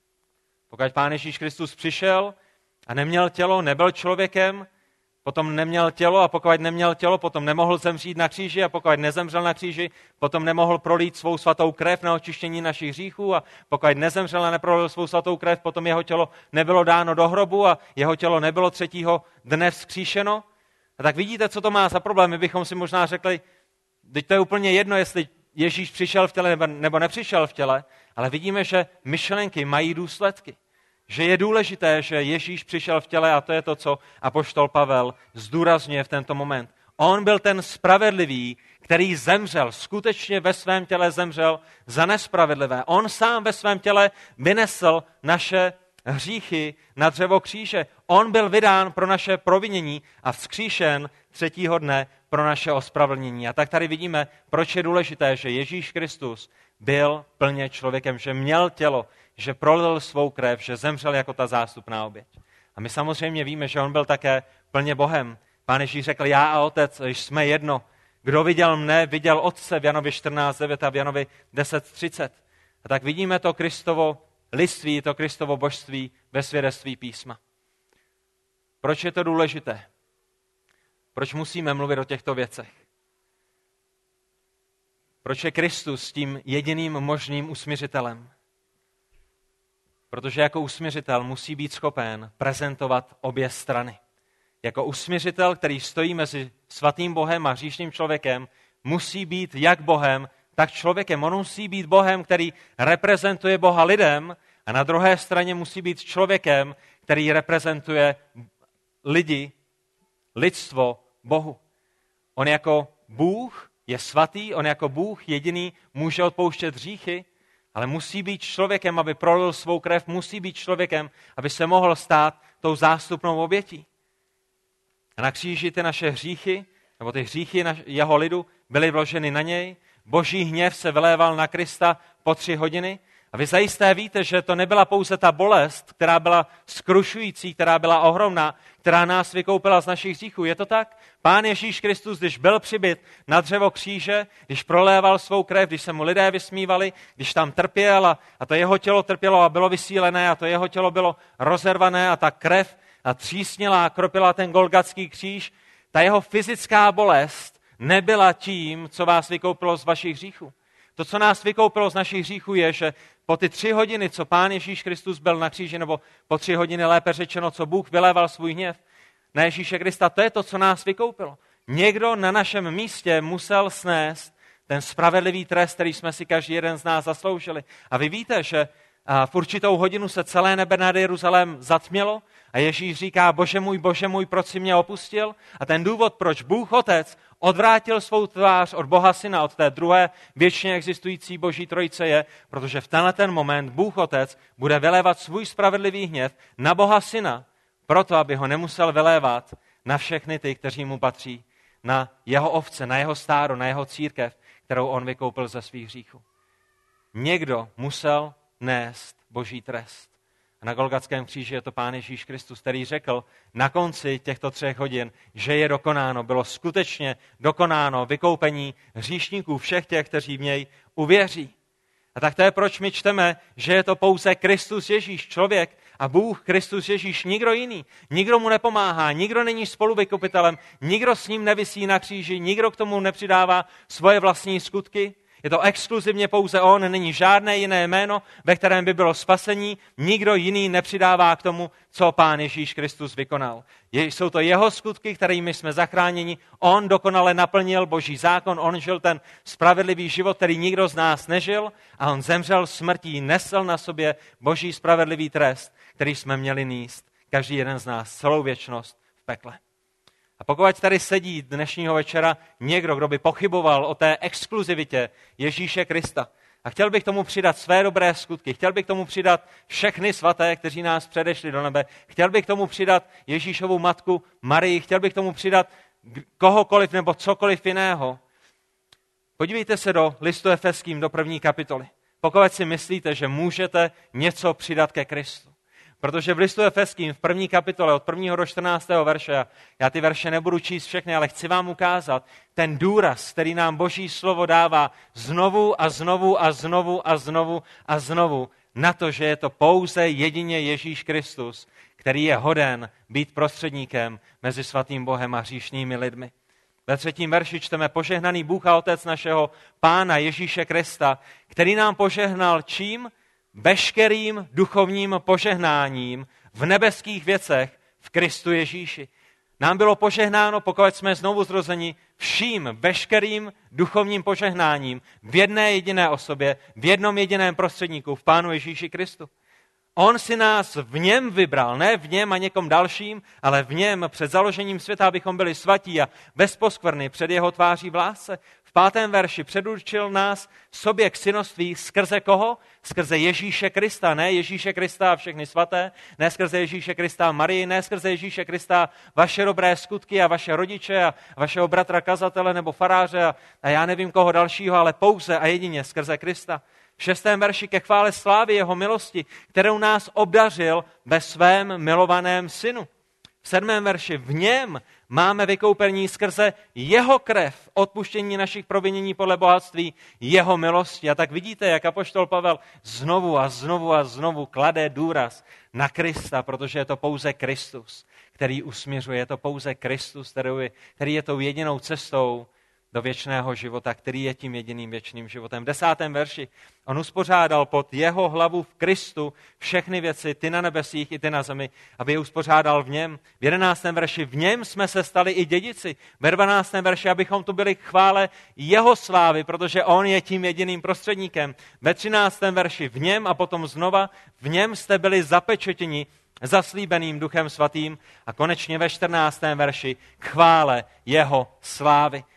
Speaker 1: Pokud Pán Ježíš Kristus přišel a neměl tělo, nebyl člověkem, potom neměl tělo a pokud neměl tělo, potom nemohl zemřít na kříži a pokud nezemřel na kříži, potom nemohl prolít svou svatou krev na očištění našich hříchů a pokud nezemřel a neprolil svou svatou krev, potom jeho tělo nebylo dáno do hrobu a jeho tělo nebylo 3. dne vzkříšeno. A tak vidíte, co to má za problém. My bychom si možná řekli, teď to je úplně jedno, jestli Ježíš přišel v těle nebo nepřišel v těle, ale vidíme, že myšlenky mají důsledky. Že je důležité, že Ježíš přišel v těle a to je to, co apoštol Pavel zdůrazňuje v tento moment. On byl ten spravedlivý, který zemřel, skutečně ve svém těle zemřel za nespravedlivé. On sám ve svém těle vynesl naše hříchy na dřevo kříže. On byl vydán pro naše provinění a vzkříšen 3. dne pro naše ospravedlnění. A tak tady vidíme, proč je důležité, že Ježíš Kristus byl plně člověkem, že měl tělo, že prolil svou krev, že zemřel jako ta zástupná oběť. A my samozřejmě víme, že on byl také plně Bohem. Pán Ježíš řekl, já a Otec jsme jedno. Kdo viděl mne, viděl Otce v Janovi 14:9 a v Janovi 10:30. A tak vidíme to Kristovo lidství, to Kristovo božství ve svědectví písma. Proč je to důležité? Proč musíme mluvit o těchto věcech? Proč je Kristus tím jediným možným usmířitelem? Protože jako usmířitel musí být schopen prezentovat obě strany. Jako usmířitel, který stojí mezi svatým Bohem a hříšným člověkem, musí být jak Bohem, tak člověkem. On musí být Bohem, který reprezentuje Boha lidem, a na druhé straně musí být člověkem, který reprezentuje lidi, lidstvo Bohu. On jako Bůh je svatý, on jako Bůh jediný může odpouštět hříchy ale musí být člověkem, aby prolil svou krev, musí být člověkem, aby se mohl stát tou zástupnou obětí. A na kříži ty naše hříchy, nebo ty hříchy jeho lidu byly vloženy na něj. Boží hněv se vyléval na Krista po 3 hodiny. A vy zajisté víte, že to nebyla pouze ta bolest, která byla skrušující, která byla ohromná, která nás vykoupila z našich hříchů. Je to tak? Pán Ježíš Kristus, když byl přibyt na dřevo kříže, když proléval svou krev, když se mu lidé vysmívali, když tam trpěl a to jeho tělo trpělo a bylo vysílené a to jeho tělo bylo rozervané a ta krev a třísnila a kropila ten golgatský kříž, ta jeho fyzická bolest nebyla tím, co vás vykoupilo z vašich hříchů. To, co nás vykoupilo z našich hříchů, je, že po ty 3 hodiny, co Pán Ježíš Kristus byl na kříži, nebo po 3 hodiny lépe řečeno, co Bůh vyléval svůj hněv na Ježíše Krista, to je to, co nás vykoupilo. Někdo na našem místě musel snést ten spravedlivý trest, který jsme si každý jeden z nás zasloužili. A vy víte, že v určitou hodinu se celé nebe nad Jeruzalém zatmělo a Ježíš říká, Bože můj, proč jsi mě opustil? A ten důvod, proč Bůh Otec odvrátil svou tvář od Boha Syna, od té druhé věčně existující Boží trojice je, protože v tenhle ten moment Bůh Otec bude vylévat svůj spravedlivý hněv na Boha Syna, proto, aby ho nemusel vylévat na všechny ty, kteří mu patří, na jeho ovce, na jeho stádo, na jeho církev, kterou on vykoupil ze svých hříchů. Někdo musel nést Boží trest. A na Golgatském kříži je to Pán Ježíš Kristus, který řekl na konci těchto 3 hodin, že je dokonáno, bylo skutečně dokonáno vykoupení hříšníků všech těch, kteří v něj uvěří. A tak to je, proč my čteme, že je to pouze Kristus Ježíš, člověk a Bůh Kristus Ježíš, nikdo jiný. Nikdo mu nepomáhá, nikdo není spoluvykupitelem, nikdo s ním nevisí na kříži, nikdo k tomu nepřidává svoje vlastní skutky. Je to exkluzivně pouze on, není žádné jiné jméno, ve kterém by bylo spasení, nikdo jiný nepřidává k tomu, co Pán Ježíš Kristus vykonal. Jsou to jeho skutky, kterými jsme zachráněni, on dokonale naplnil Boží zákon, on žil ten spravedlivý život, který nikdo z nás nežil a on zemřel smrtí, nesl na sobě Boží spravedlivý trest, který jsme měli nést, každý jeden z nás, celou věčnost v pekle. A pokud tady sedí dnešního večera někdo, kdo by pochyboval o té exkluzivitě Ježíše Krista a chtěl bych tomu přidat své dobré skutky, chtěl bych tomu přidat všechny svaté, kteří nás předešli do nebe, chtěl bych tomu přidat Ježíšovu matku Marii, chtěl bych tomu přidat kohokoliv nebo cokoliv jiného. Podívejte se do listu Efeským, do 1. kapitoly. Pokud si myslíte, že můžete něco přidat ke Kristu. Protože v listu Efeským v 1. kapitole od 1. do 14. verše, já ty verše nebudu číst všechny, ale chci vám ukázat ten důraz, který nám Boží slovo dává znovu a znovu a znovu a znovu a znovu na to, že je to pouze jedině Ježíš Kristus, který je hoden být prostředníkem mezi svatým Bohem a hříšnými lidmi. Ve 3. verši čteme požehnaný Bůh a Otec našeho Pána Ježíše Krista, který nám požehnal čím? Veškerým duchovním požehnáním v nebeských věcech v Kristu Ježíši. Nám bylo požehnáno, pokud jsme znovu zrozeni, vším veškerým duchovním požehnáním v jedné jediné osobě, v jednom jediném prostředníku, v Pánu Ježíši Kristu. On si nás v něm vybral, ne v něm a někom dalším, ale v něm před založením světa, abychom byli svatí a bez poskvrny před jeho tváří v lásce. V 5. verši předurčil nás sobě k synoství skrze koho? Skrze Ježíše Krista, ne Ježíše Krista a všechny svaté, ne skrze Ježíše Krista a Marii, ne skrze Ježíše Krista vaše dobré skutky a vaše rodiče a vašeho bratra kazatele nebo faráře a já nevím koho dalšího, ale pouze a jedině skrze Krista. V 6. verši ke chvále slávy jeho milosti, kterou nás obdařil ve svém milovaném synu. V 7. verši v něm máme vykoupení skrze jeho krev, odpuštění našich provinění podle bohatství jeho milosti. A tak vidíte, jak apoštol Pavel znovu a znovu a znovu klade důraz na Krista, protože je to pouze Kristus, který usměřuje, je to pouze Kristus, který je tou jedinou cestou do věčného života, který je tím jediným věčným životem. V 10. verši on uspořádal pod jeho hlavu v Kristu všechny věci, ty na nebesích i ty na zemi, aby je uspořádal v něm. V 11. verši v něm jsme se stali i dědici. Ve 12. verši, abychom tu byli k chvále jeho slávy, protože on je tím jediným prostředníkem. Ve 13. verši v něm a potom znova v něm jste byli zapečetěni zaslíbeným Duchem Svatým a konečně ve 14. verši k chvále jeho slávy.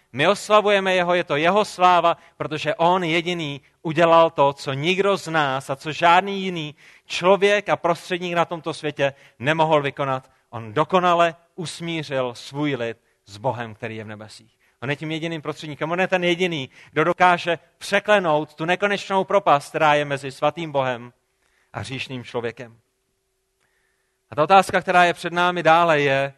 Speaker 1: My oslavujeme jeho, je to jeho sláva, protože on jediný udělal to, co nikdo z nás a co žádný jiný člověk a prostředník na tomto světě nemohl vykonat. On dokonale usmířil svůj lid s Bohem, který je v nebesích. On je tím jediným prostředníkem, on je ten jediný, kdo dokáže překlenout tu nekonečnou propast, která je mezi svatým Bohem a hříšným člověkem. A ta otázka, která je před námi dále, je,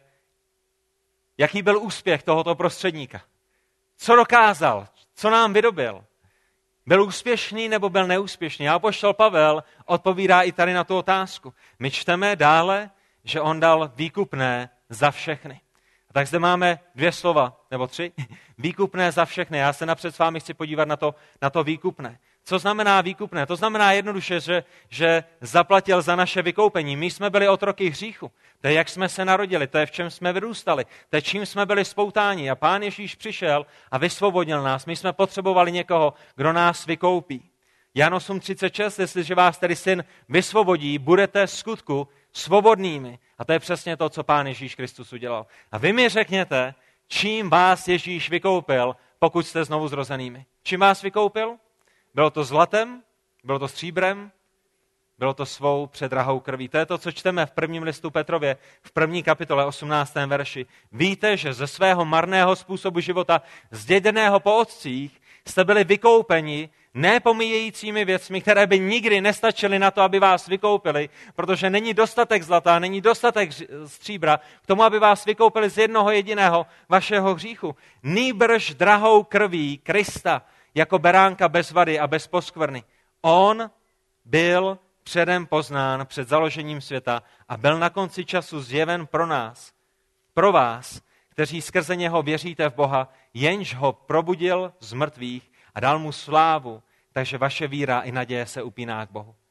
Speaker 1: jaký byl úspěch tohoto prostředníka? Co dokázal? Co nám vydobil? Byl úspěšný nebo byl neúspěšný? A apoštol Pavel odpovídá i tady na tu otázku. My čteme dále, že on dal výkupné za všechny. A tak zde máme 2 slova, nebo 3. Výkupné za všechny. Já se napřed s vámi chci podívat na to výkupné. Co znamená výkupné? To znamená jednoduše, že zaplatil za naše vykoupení. My jsme byli otroky hříchu. To je, jak jsme se narodili, to je, v čem jsme vyrůstali, to je, čím jsme byli spoutáni. A Pán Ježíš přišel a vysvobodil nás. My jsme potřebovali někoho, kdo nás vykoupí. Jan 8:36, jestliže vás tedy Syn vysvobodí, budete v skutku svobodnými. A to je přesně to, co Pán Ježíš Kristus udělal. A vy mi řekněte, čím vás Ježíš vykoupil, pokud jste znovu zrozenými. Čím vás vykoupil? Bylo to zlatem? Bylo to stříbrem? Bylo to svou předrahou krví. To je to, co čteme v 1. listu Petrově, v 1. kapitole 18. verši. Víte, že ze svého marného způsobu života, zděděného po otcích, jste byli vykoupeni nepomíjejícími věcmi, které by nikdy nestačily na to, aby vás vykoupili, protože není dostatek zlata, není dostatek stříbra k tomu, aby vás vykoupili z jednoho jediného vašeho hříchu. Nýbrž drahou krví Krista, jako beránka bez vady a bez poskvrny. On byl předem poznán před založením světa a byl na konci času zjeven pro nás, pro vás, kteří skrze něho věříte v Boha, jenž ho probudil z mrtvých a dal mu slávu, takže vaše víra i naděje se upíná k Bohu.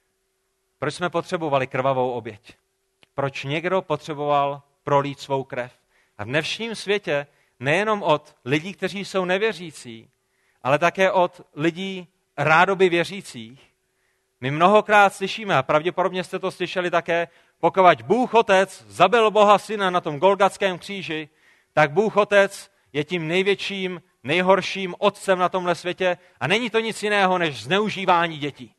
Speaker 1: Proč jsme potřebovali krvavou oběť? Proč někdo potřeboval prolít svou krev? A v dnešním světě nejenom od lidí, kteří jsou nevěřící, ale také od lidí rádoby věřících, my mnohokrát slyšíme, a pravděpodobně jste to slyšeli také, pokud Bůh Otec zabil Boha Syna na tom Golgatském kříži, tak Bůh Otec je tím největším, nejhorším otcem na tomhle světě a není to nic jiného než zneužívání dětí.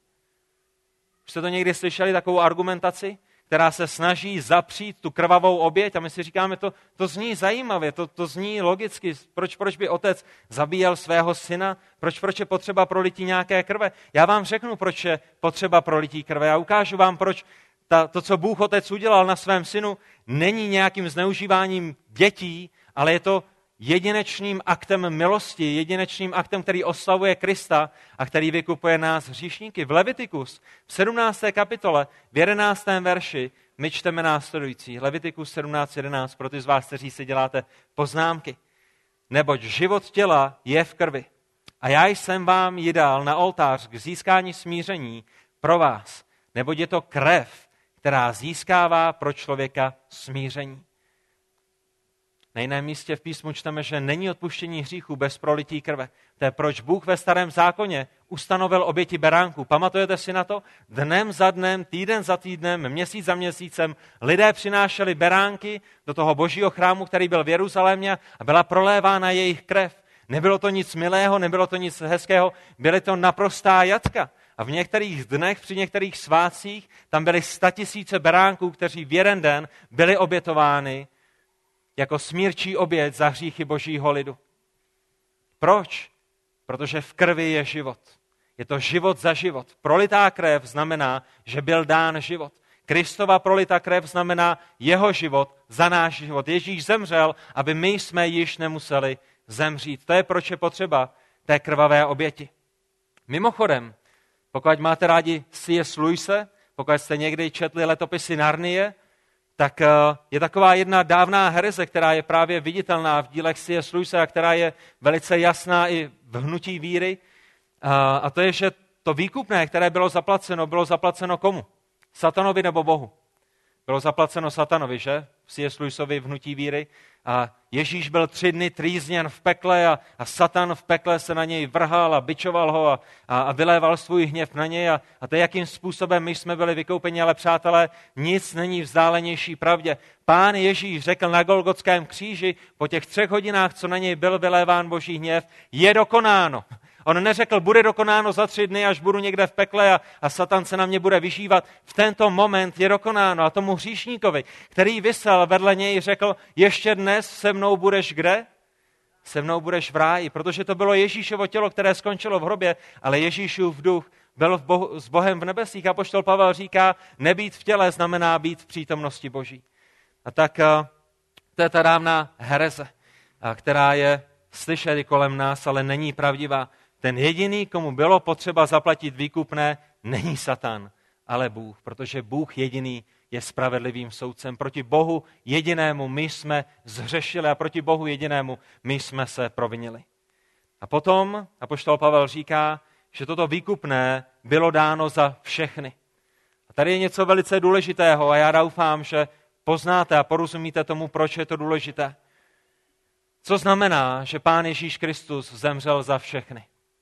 Speaker 1: Už jste to někdy slyšeli, takovou argumentaci, která se snaží zapřít tu krvavou oběť a my si říkáme, to zní zajímavě, to zní logicky, proč by otec zabíjel svého syna, proč je potřeba prolití nějaké krve. Já vám řeknu, proč je potřeba prolití krve. Já ukážu vám, proč to, co Bůh Otec udělal na svém synu, není nějakým zneužíváním dětí, ale je to jedinečným aktem milosti, jedinečným aktem, který oslavuje Krista a který vykupuje nás hříšníky. V Levitikus, v 17. kapitole, v 11. verši, my čteme následující. Levitikus 17.11, pro ty z vás, kteří si děláte poznámky. Neboť život těla je v krvi. A já jsem vám ji dal na oltář k získání smíření pro vás. Neboť je to krev, která získává pro člověka smíření. Na jiném místě v písmu čteme, že není odpuštění hříchů bez prolití krve. To je proč Bůh ve starém zákoně ustanovil oběti beránků. Pamatujete si na to? Dnem za dnem, týden za týdnem, měsíc za měsícem lidé přinášeli beránky do toho božího chrámu, který byl v Jeruzalémě a byla prolévána jejich krev. Nebylo to nic milého, nebylo to nic hezkého, byly to naprostá jatka. A v některých dnech, při některých svátcích, tam byly 100 000 beránků, kteří v jeden den byli obětovány jako smírčí oběť za hříchy božího lidu. Proč? Protože v krvi je život. Je to život za život. Prolitá krev znamená, že byl dán život. Kristova prolitá krev znamená jeho život za náš život. Ježíš zemřel, aby my jsme již nemuseli zemřít. To je, proč je potřeba té krvavé oběti. Mimochodem, pokud máte rádi C.S. Lewise, pokud jste někdy četli letopisy Narnie, tak je taková jedna dávná hereze, která je právě viditelná v dílech C.S. Lewise a která je velice jasná i v hnutí víry. A to je, že to výkupné, které bylo zaplaceno komu? Satanovi nebo Bohu? Bylo zaplaceno satanovi, že? v C.S. Lewisově v Hnutí víry. A Ježíš byl 3 dny trýzněn v pekle a Satan v pekle se na něj vrhal a bičoval ho a vyléval svůj hněv na něj. A to, jakým způsobem my jsme byli vykoupeni, ale přátelé, nic není vzdálenější pravdě. Pán Ježíš řekl na Golgotském kříži po těch 3 hodinách, co na něj byl vyléván Boží hněv, je dokonáno. On neřekl, bude dokonáno za 3 dny, až budu někde v pekle a Satan se na mě bude vyžívat. V tento moment je dokonáno. A tomu hříšníkovi, který visel vedle něj, řekl, ještě dnes se mnou budeš kde? Se mnou budeš v ráji, protože to bylo Ježíšovo tělo, které skončilo v hrobě, ale Ježíšův duch byl s Bohem v nebesích. Apoštol Pavel říká, nebýt v těle znamená být v přítomnosti Boží. A tak to je ta dávná hereze, která je slyšet kolem nás, ale není pravdivá. Ten jediný, komu bylo potřeba zaplatit výkupné, není Satan, ale Bůh, protože Bůh jediný je spravedlivým soudcem. Proti Bohu jedinému my jsme zhřešili a proti Bohu jedinému my jsme se provinili. A potom apoštol Pavel říká, že toto výkupné bylo dáno za všechny. A tady je něco velice důležitého a já doufám, že poznáte a porozumíte tomu, proč je to důležité. Co znamená, že Pán Ježíš Kristus zemřel za všechny?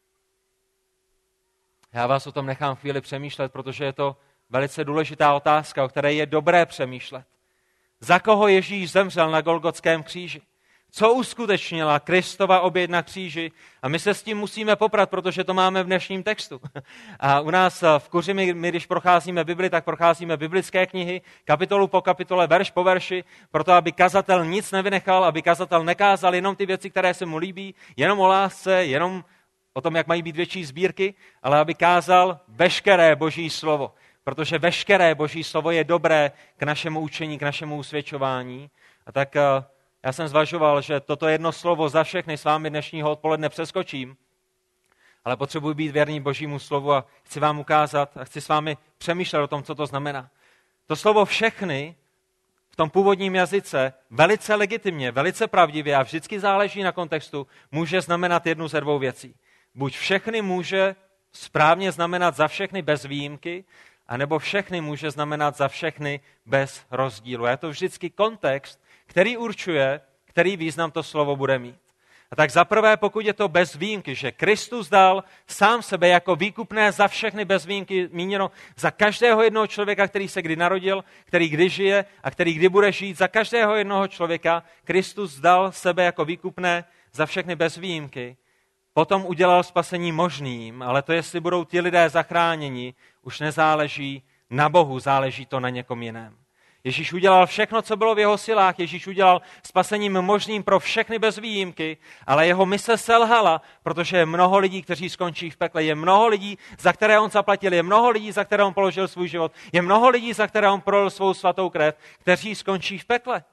Speaker 1: Já vás o tom nechám chvíli přemýšlet, protože je to velice důležitá otázka, o které je dobré přemýšlet. Za koho Ježíš zemřel na Golgotském kříži? Co uskutečnila Kristova oběť na kříži? A my se s tím musíme poprat, protože to máme v dnešním textu. A u nás v Kuři, my když procházíme Bibli, tak procházíme biblické knihy, kapitolu po kapitole, verš po verši, proto aby kazatel nic nevynechal, aby kazatel nekázal jenom ty věci, které se mu líbí, jenom o lásce, jenom o tom, jak mají být větší sbírky, ale aby kázal veškeré Boží slovo. Protože veškeré Boží slovo je dobré k našemu učení, k našemu usvědčování. A tak já jsem zvažoval, že toto jedno slovo za všechny s vámi dnešního odpoledne přeskočím, ale potřebuji být věrný Božímu slovu a chci vám ukázat a chci s vámi přemýšlet o tom, co to znamená. To slovo všechny v tom původním jazyce velice legitimně, velice pravdivě a vždycky záleží na kontextu, může znamenat jednu ze 2 věcí. Buď všechny může správně znamenat za všechny bez výjimky, anebo všechny může znamenat za všechny bez rozdílu. Je to vždycky kontext, který určuje, který význam to slovo bude mít. A tak zaprvé, pokud je to bez výjimky, že Kristus dal sám sebe jako výkupné za všechny bez výjimky, míněno za každého jednoho člověka, který se kdy narodil, který kdy žije a který kdy bude žít, za každého jednoho člověka Kristus dal sebe jako výkupné za všechny bez výjimky. Potom udělal spasení možným, ale to, jestli budou ti lidé zachráněni, už nezáleží na Bohu, záleží to na někom jiném. Ježíš udělal všechno, co bylo v jeho silách. Ježíš udělal spasením možným pro všechny bez výjimky, ale jeho mise selhala, protože je mnoho lidí, kteří skončí v pekle. Je mnoho lidí, za které on zaplatil. Je mnoho lidí, za které on položil svůj život. Je mnoho lidí, za které on prolil svou svatou krev, kteří skončí v pekle.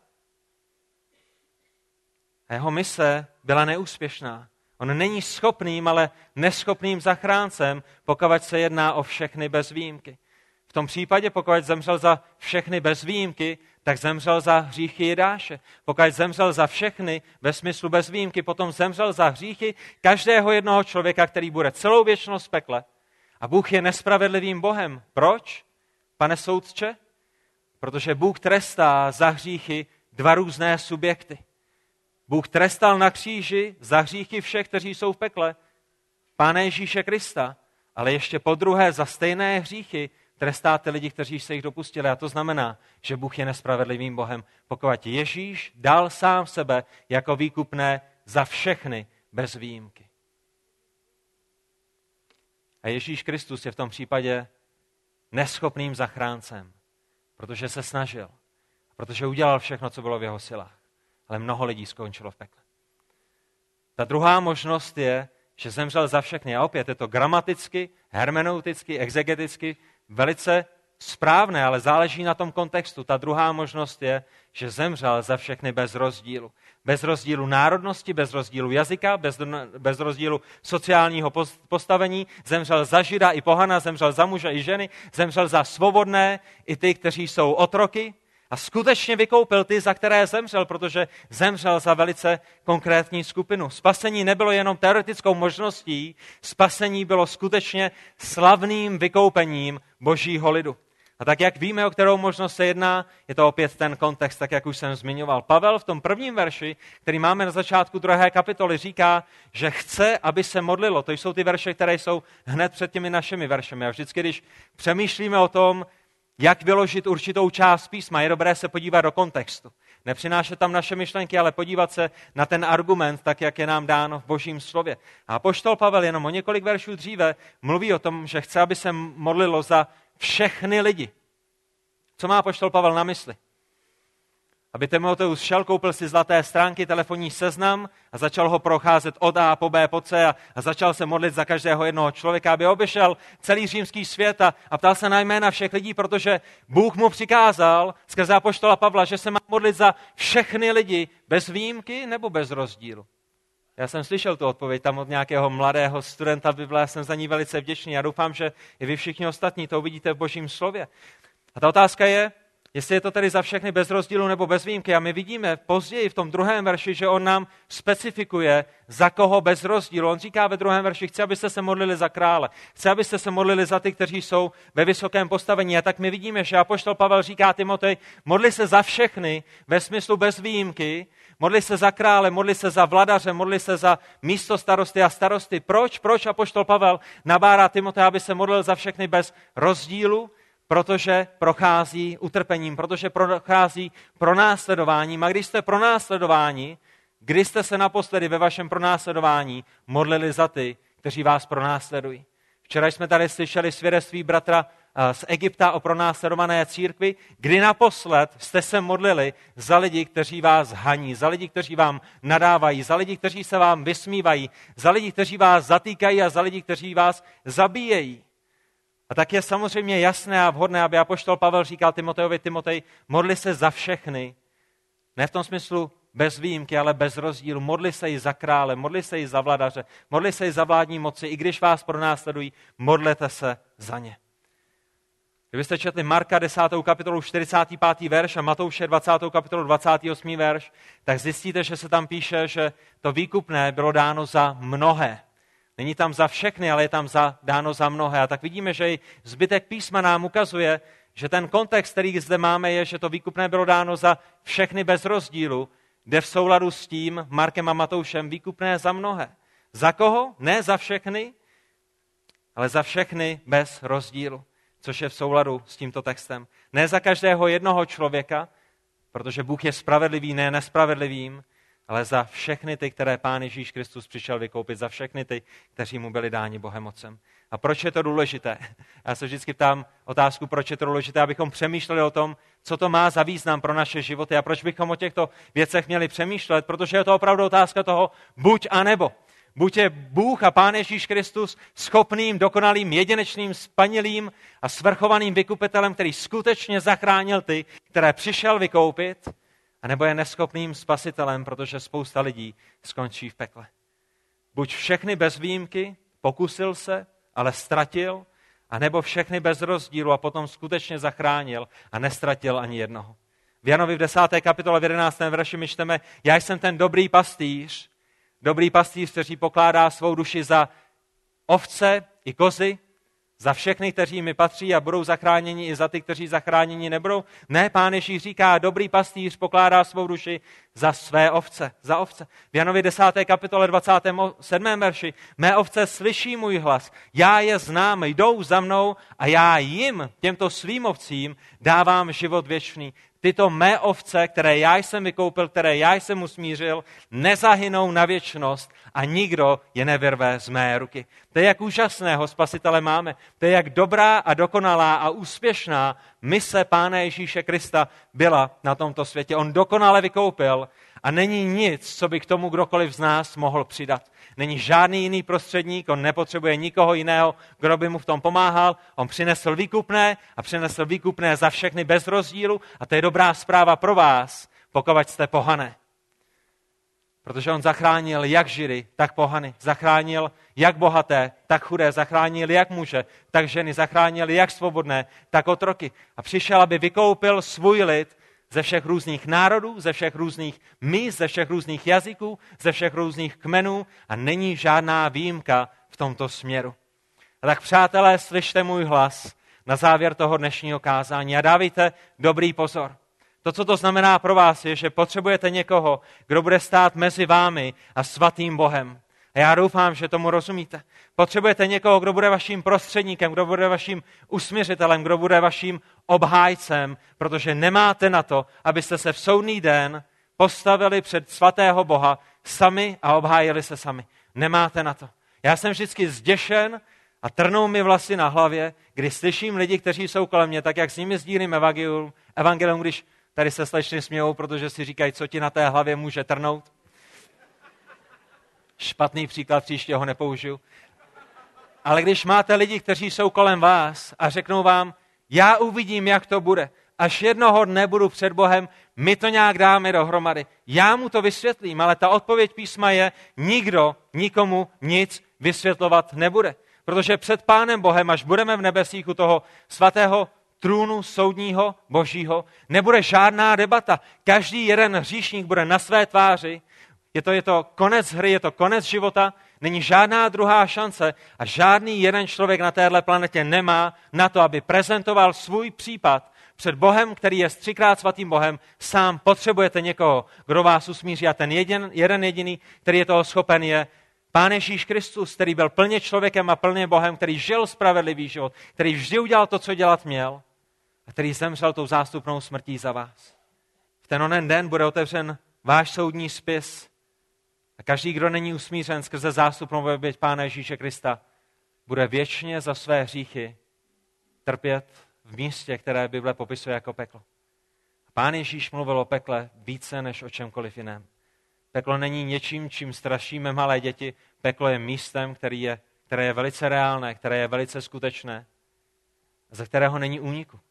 Speaker 1: A jeho mise byla neúspěšná. On není schopným, ale neschopným zachráncem, pokud se jedná o všechny bez výjimky. V tom případě, pokud zemřel za všechny bez výjimky, tak zemřel za hříchy Jidáše. Pokud zemřel za všechny ve smyslu bez výjimky, potom zemřel za hříchy každého jednoho člověka, který bude celou věčnost v pekle. A Bůh je nespravedlivým Bohem. Proč, pane soudče? Protože Bůh trestá za hříchy 2 různé subjekty. Bůh trestal na kříži za hříchy všech, kteří jsou v pekle, Pána Ježíše Krista, ale ještě po druhé za stejné hříchy trestáte lidi, kteří se jich dopustili. A to znamená, že Bůh je nespravedlivým Bohem, pokud Ježíš dal sám sebe jako výkupné za všechny bez výjimky. A Ježíš Kristus je v tom případě neschopným zachráncem, protože se snažil, protože udělal všechno, co bylo v jeho silách. Ale mnoho lidí skončilo v pekle. Ta druhá možnost je, že zemřel za všechny. A opět je to gramaticky, hermeneuticky, exegeticky velice správné, ale záleží na tom kontextu. Ta druhá možnost je, že zemřel za všechny bez rozdílu. Bez rozdílu národnosti, bez rozdílu jazyka, bez rozdílu sociálního postavení. Zemřel za Žida i pohana, zemřel za muže i ženy, zemřel za svobodné i ty, kteří jsou otroky. A skutečně vykoupil ty, za které zemřel, protože zemřel za velice konkrétní skupinu. Spasení nebylo jenom teoretickou možností, spasení bylo skutečně slavným vykoupením Božího lidu. A tak, jak víme, o kterou možnost se jedná, je to opět ten kontext, tak jak už jsem zmiňoval. Pavel v tom prvním verši, který máme na začátku 2. kapitoly, říká, že chce, aby se modlilo. To jsou ty verše, které jsou hned před těmi našimi veršemi. A vždycky, když přemýšlíme o tom, jak vyložit určitou část písma, je dobré se podívat do kontextu. Nepřinášet tam naše myšlenky, ale podívat se na ten argument, tak jak je nám dáno v Božím slově. A apoštol Pavel jenom o několik veršů dříve mluví o tom, že chce, aby se modlilo za všechny lidi. Co má apoštol Pavel na mysli? Aby Timoteus šel, koupil si zlaté stránky, telefonní seznam a začal ho procházet od A po B po C a začal se modlit za každého jednoho člověka, aby obešel celý římský svět a ptal se na jména všech lidí, protože Bůh mu přikázal skrze apoštola Pavla, že se má modlit za všechny lidi bez výjimky nebo bez rozdílu. Já jsem slyšel tu odpověď tam od nějakého mladého studenta Bible, já jsem za ní velice vděčný. Já doufám, že i vy všichni ostatní to uvidíte v Božím slově. A ta otázka je, jestli je to tedy za všechny bez rozdílu nebo bez výjimky. A my vidíme později v tom 2. verši, že on nám specifikuje, za koho bez rozdílu. On říká ve 2. verši, chci, abyste se modlili za krále. Chci, abyste se modlili za ty, kteří jsou ve vysokém postavení. A tak my vidíme, že apoštol Pavel říká Timotej, modli se za všechny, ve smyslu bez výjimky, modli se za krále, modli se za vladaře, modli se za místostarosty a starosty. Proč apoštol Pavel nabárá Timoteje, aby se modlil za všechny bez rozdílu? Protože prochází utrpením, protože prochází pronásledováním. A když jste pronásledováni, kdy jste se naposledy ve vašem pronásledování modlili za ty, kteří vás pronásledují? Včera jsme tady slyšeli svědectví bratra z Egypta o pronásledované církvi, kdy naposled jste se modlili za lidi, kteří vás haní, za lidi, kteří vám nadávají, za lidi, kteří se vám vysmívají, za lidi, kteří vás zatýkají a za lidi, kteří vás zabíjejí. A tak je samozřejmě jasné a vhodné, aby apoštol Pavel říkal Timotejovi, Timotej, modli se za všechny, ne v tom smyslu bez výjimky, ale bez rozdílu. Modli se i za krále, modli se i za vladaře, modli se i za vládní moci, i když vás pronásledují, modlete se za ně. Kdybyste četli Marka 10. kapitolu 45. verš a Matouše 20. kapitolu 28. verš, tak zjistíte, že se tam píše, že to výkupné bylo dáno za mnohé. Není tam za všechny, ale je tam dáno za mnohé. A tak vidíme, že i zbytek písma nám ukazuje, že ten kontext, který zde máme, je, že to výkupné bylo dáno za všechny bez rozdílu, jde v souladu s tím Markem a Matoušem výkupné za mnohé. Za koho? Ne za všechny, ale za všechny bez rozdílu, což je v souladu s tímto textem. Ne za každého jednoho člověka, protože Bůh je spravedlivý, ne nespravedlivým, ale za všechny ty, které Pán Ježíš Kristus přišel vykoupit, za všechny ty, kteří mu byli dáni Bohem Otcem. A proč je to důležité? Já se vždycky ptám otázku, proč je to důležité, abychom přemýšleli o tom, co to má za význam pro naše životy a proč bychom o těchto věcech měli přemýšlet, protože je to opravdu otázka toho buď a nebo. Buď je Bůh a Pán Ježíš Kristus schopným, dokonalým, jedinečným, spanilým a svrchovaným vykupitelem, který skutečně zachránil ty, které přišel vykoupit, a nebo je neschopným spasitelem, protože spousta lidí skončí v pekle. Buď všechny bez výjimky, pokusil se, ale ztratil, a nebo všechny bez rozdílu a potom skutečně zachránil a nestratil ani jednoho. V Janovi v 10. kapitole v 11. verši my čteme, já jsem ten dobrý pastýř, který pokládá svou duši za ovce i kozy, za všechny, kteří mi patří a budou zachráněni i za ty, kteří zachráněni nebudou. Ne, Pán Ježíš říká, dobrý pastýř pokládá svou duši za své ovce, za ovce. V Janovi 10. kapitole 27. verši, mé ovce slyší můj hlas, já je znám, jdou za mnou a já jim, těmto svým ovcím, dávám život věčný. Tyto mé ovce, které já jsem vykoupil, které já jsem usmířil, nezahynou na věčnost a nikdo je nevyrve z mé ruky. To je, jak úžasného Spasitele máme. To je, jak dobrá a dokonalá a úspěšná mise Pána Ježíše Krista byla na tomto světě. On dokonale vykoupil a není nic, co by k tomu kdokoliv z nás mohl přidat. Není žádný jiný prostředník, on nepotřebuje nikoho jiného, kdo by mu v tom pomáhal. On přinesl výkupné a přinesl výkupné za všechny bez rozdílu a to je dobrá zpráva pro vás, pokud jste pohané. Protože on zachránil jak Židy, tak pohany. Zachránil jak bohaté, tak chudé. Zachránil jak muže, tak ženy. Zachránil jak svobodné, tak otroky. A přišel, aby vykoupil svůj lid ze všech různých národů, ze všech různých míst, ze všech různých jazyků, ze všech různých kmenů a není žádná výjimka v tomto směru. A tak, přátelé, slyšte můj hlas na závěr toho dnešního kázání. A dávejte dobrý pozor. To, co to znamená pro vás, je, že potřebujete někoho, kdo bude stát mezi vámi a svatým Bohem. A já doufám, že tomu rozumíte. Potřebujete někoho, kdo bude vaším prostředníkem, kdo bude vaším usměřitelem, kdo bude vaším obhájcem, protože nemáte na to, abyste se v soudný den postavili před svatého Boha sami a obhájili se sami. Nemáte na to. Já jsem vždycky zděšen a trnou mi vlasy na hlavě, když slyším lidi, kteří jsou kolem mě, tak jak s nimi sdílím evangelium, když tady se slečny smějou, protože si říkají, co ti na té hlavě může trnout. Špatný příklad, příště ho nepoužiju. Ale když máte lidi, kteří jsou kolem vás a řeknou vám, já uvidím, jak to bude, až jednoho dne budu před Bohem, my to nějak dáme dohromady. Já mu to vysvětlím, ale ta odpověď písma je, nikdo nikomu nic vysvětlovat nebude. Protože před Pánem Bohem, až budeme v nebesích u toho svatého trůnu soudního božího, nebude žádná debata. Každý jeden hříšník bude na své tváři. Je to konec hry, je to konec života, není žádná druhá šance a žádný jeden člověk na téhle planetě nemá na to, aby prezentoval svůj případ před Bohem, který je třikrát svatým Bohem. Sám potřebujete někoho, kdo vás usmíří a ten jeden jediný, který je toho schopen, je Pán Ježíš Kristus, který byl plně člověkem a plně Bohem, který žil spravedlivý život, který vždy udělal to, co dělat měl a který zemřel tou zástupnou smrtí za vás. V ten onen den bude otevřen váš soudní spis a každý, kdo není usmířen skrze zástupnou oběť Pána Ježíše Krista, bude věčně za své hříchy trpět v místě, které Bible popisuje jako peklo. Pán Ježíš mluvil o pekle více než o čemkoliv jiném. Peklo není něčím, čím strašíme malé děti. Peklo je místem, které je velice reálné, které je velice skutečné, ze kterého není úniku.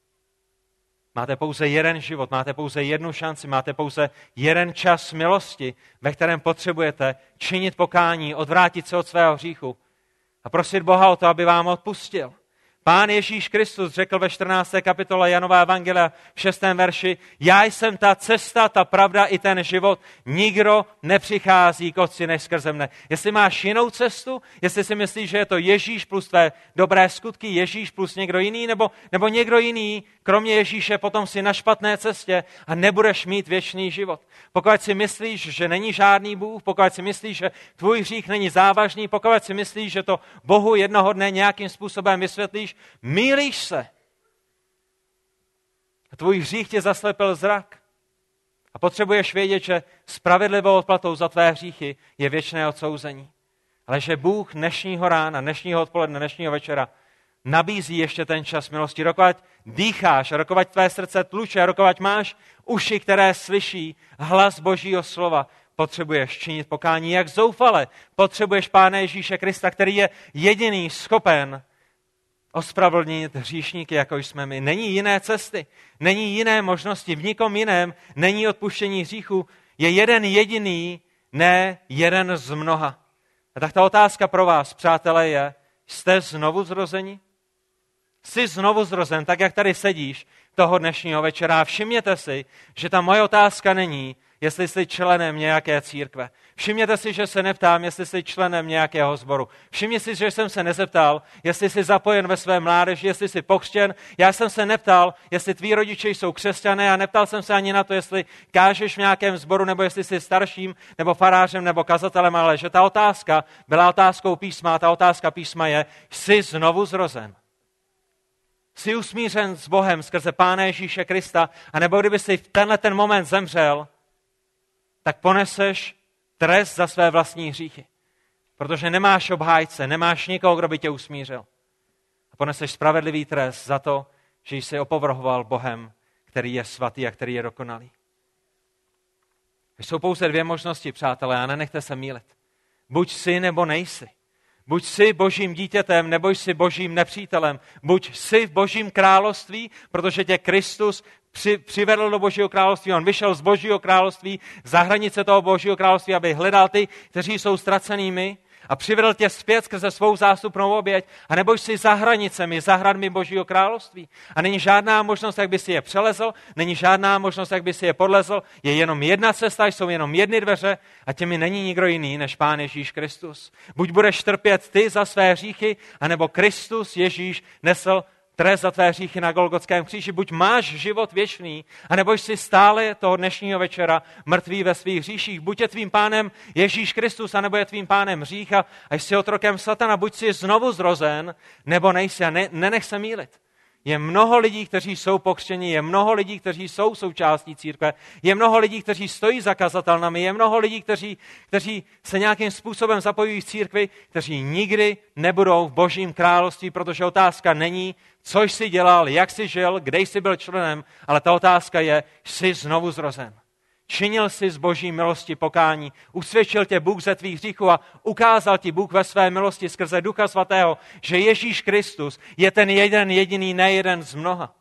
Speaker 1: Máte pouze jeden život, máte pouze jednu šanci, máte pouze jeden čas milosti, ve kterém potřebujete činit pokání, odvrátit se od svého hříchu a prosit Boha o to, aby vám odpustil. Pán Ježíš Kristus řekl ve 14. kapitole Janova evangelia v 6. verši, já jsem ta cesta, ta pravda i ten život. Nikdo nepřichází k Otci než skrze mne. Jestli máš jinou cestu, jestli si myslíš, že je to Ježíš plus tvé dobré skutky, Ježíš plus někdo jiný, nebo někdo jiný, kromě Ježíše, potom si na špatné cestě a nebudeš mít věčný život. Pokud si myslíš, že není žádný Bůh, pokud si myslíš, že tvůj hřích není závažný, pokud si myslíš, že to Bohu jednoho dne nějakým způsobem vysvětlíš, mýlíš se. A tvůj hřích tě zaslepil zrak. A potřebuješ vědět, že spravedlivou odplatou za tvé hříchy je věčné odsouzení. Ale že Bůh dnešního rána, dnešního odpoledne, dnešního večera nabízí ještě ten čas milosti. Dokud dýcháš, dokud tvé srdce tluče, dokud máš uši, které slyší hlas Božího slova, potřebuješ činit pokání jak zoufale. Potřebuješ Pána Ježíše Krista, který je jediný schopen ospravedlnit hříšníky, jako jsme my. Není jiné cesty, není jiné možnosti, v nikom jiném není odpuštění hříchu. Je jeden jediný, ne jeden z mnoha. A tak ta otázka pro vás, přátelé, je, jste znovu zrozeni? Jsi znovu zrozen, tak jak tady sedíš toho dnešního večera. Všimněte si, že ta moje otázka není, jestli jsi členem nějaké církve. Všimněte si, že se neptám, jestli jsi členem nějakého sboru. Všimně si, že jsem se nezeptal, jestli jsi zapojen ve své mládeži, jestli jsi pokřtěn. Já jsem se neptal, jestli tví rodiče jsou křesťané a neptal jsem se ani na to, jestli kážeš v nějakém sboru, nebo jestli jsi starším, nebo farářem, nebo kazatelem, ale že ta otázka byla otázkou písma a ta otázka písma je, jsi znovu zrozen. Jsi usmířen s Bohem skrze Pána Ježíše Krista, anebo kdyby jsi v tenhle ten moment zemřel, tak poneseš trest za své vlastní hříchy. Protože nemáš obhájce, nemáš nikoho, kdo by tě usmířil. A poneseš spravedlivý trest za to, že jsi opovrhoval Bohem, který je svatý a který je dokonalý. Jsou pouze dvě možnosti, přátelé, a nenechte se mýlit. Buď jsi, nebo nejsi. Buď jsi Božím dítětem, nebo jsi Božím nepřítelem. Buď jsi v Božím království, protože tě Kristus přivedl do Božího království. On vyšel z Božího království, za hranice toho Božího království, aby hledal ty, kteří jsou ztracenými a přivedl tě zpět skrze svou zástupnou oběť. A nebo jsi za hranicemi, za hradmi Božího království. A není žádná možnost, jak by si je přelezl, není žádná možnost, jak by si je podlezl. Je jenom jedna cesta, jsou jenom jedny dveře a těmi není nikdo jiný než Pán Ježíš Kristus. Buď budeš trpět ty za své hříchy, anebo Kristus Ježíš nesl trest za tvé hříchy na Golgotském kříži. Buď máš život věčný, anebo jsi stále toho dnešního večera mrtvý ve svých hříších. Buď je tvým pánem Ježíš Kristus, anebo je tvým pánem hřích a jsi otrokem satana. Buď jsi znovu zrozen, nebo nejsi a nenech se mýlit. Je mnoho lidí, kteří jsou pokřtěni, je mnoho lidí, kteří jsou součástí církve, je mnoho lidí, kteří stojí za kazatelnami, je mnoho lidí, kteří se nějakým způsobem zapojují v církvi, kteří nikdy nebudou v Božím království, protože otázka není, co jsi dělal, jak jsi žil, kde jsi byl členem, ale ta otázka je, jsi znovu zrozen. Činil jsi z Boží milosti pokání, usvědčil tě Bůh ze tvých hříchů a ukázal ti Bůh ve své milosti skrze Ducha Svatého, že Ježíš Kristus je ten jeden jediný, nejeden z mnoha.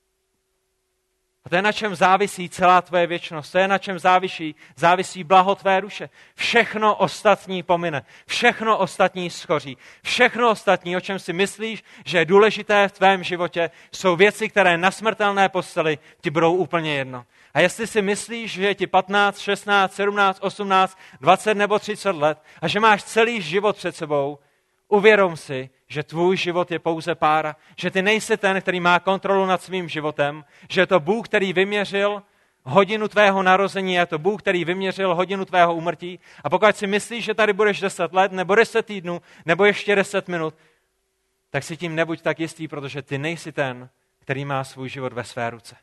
Speaker 1: A to je, na čem závisí celá tvoje věčnost, to je, na čem závisí blaho tvé duše. Všechno ostatní pomine, všechno ostatní schoří, všechno ostatní, o čem si myslíš, že je důležité v tvém životě, jsou věci, které na smrtelné posteli ti budou úplně jedno. A jestli si myslíš, že je ti 15, 16, 17, 18, 20 nebo 30 let a že máš celý život před sebou, uvědom si, že tvůj život je pouze pára, že ty nejsi ten, který má kontrolu nad svým životem, že je to Bůh, který vyměřil hodinu tvého narození, je to Bůh, který vyměřil hodinu tvého úmrtí a pokud si myslíš, že tady budeš 10 let, nebo 10 týdnů, nebo ještě 10 minut, tak si tím nebuď tak jistý, protože ty nejsi ten, který má svůj život ve své ruce.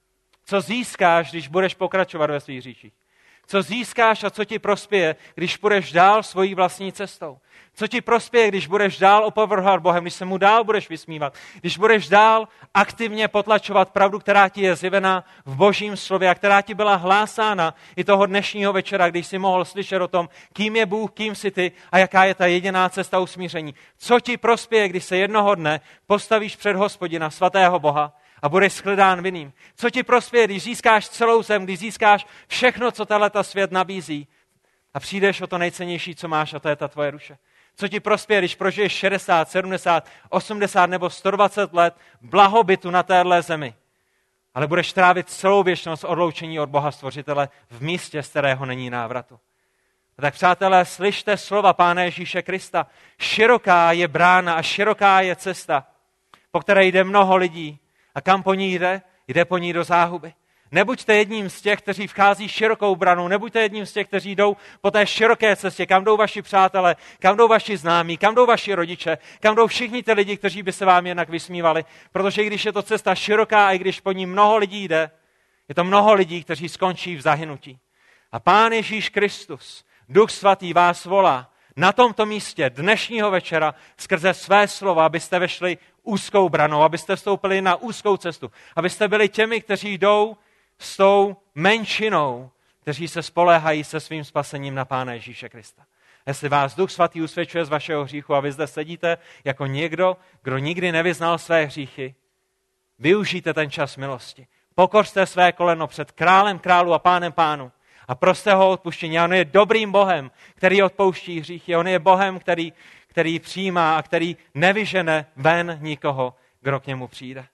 Speaker 1: Co získáš, když budeš pokračovat ve svých hříších? Co získáš a co ti prospěje, když půjdeš dál svojí vlastní cestou? Co ti prospěje, když budeš dál opovrhovat Bohem, když se mu dál budeš vysmívat, když budeš dál aktivně potlačovat pravdu, která ti je zjevená v Božím slově a která ti byla hlásána i toho dnešního večera, když jsi mohl slyšet o tom, kým je Bůh, kým jsi ty a jaká je ta jediná cesta usmíření. Co ti prospěje, když se jednoho dne postavíš před Hospodina, svatého Boha, a budeš shledán vinným? Co ti prospěje, když získáš celou zem, když získáš všechno, co tato svět nabízí a přijdeš o to nejcennější, co máš, a to je ta tvoje duše? Co ti prospěje, když prožiješ 60, 70, 80 nebo 120 let blahobytu na téhle zemi, ale budeš trávit celou věčnost odloučení od Boha Stvořitele v místě, z kterého není návratu? A tak, přátelé, slyšte slova Pána Ježíše Krista. Široká je brána a široká je cesta, po které jde mnoho lidí. A kam po ní jde? Jde po ní do záhuby. Nebuďte jedním z těch, kteří vchází širokou branou, nebuďte jedním z těch, kteří jdou po té široké cestě, kam jdou vaši přátelé, kam jdou vaši známí, kam jdou vaši rodiče, kam jdou všichni ty lidi, kteří by se vám jinak vysmívali. Protože i když je to cesta široká a i když po ní mnoho lidí jde, je to mnoho lidí, kteří skončí v zahynutí. A Pán Ježíš Kristus, Duch Svatý vás volá na tomto místě dnešního večera skrze své slova, abyste vešli úzkou branou, abyste vstoupili na úzkou cestu, abyste byli těmi, kteří jdou s tou menšinou, kteří se spoléhají se svým spasením na Pána Ježíše Krista. Jestli vás Duch Svatý usvědčuje z vašeho hříchu a vy zde sedíte jako někdo, kdo nikdy nevyznal své hříchy, využijte ten čas milosti. Pokořte své koleno před králem králu a pánem pánu a proste ho odpuštění. On je dobrým Bohem, který odpouští hříchy. On je Bohem, který přijímá a který nevyžene ven nikoho, kdo k němu přijde.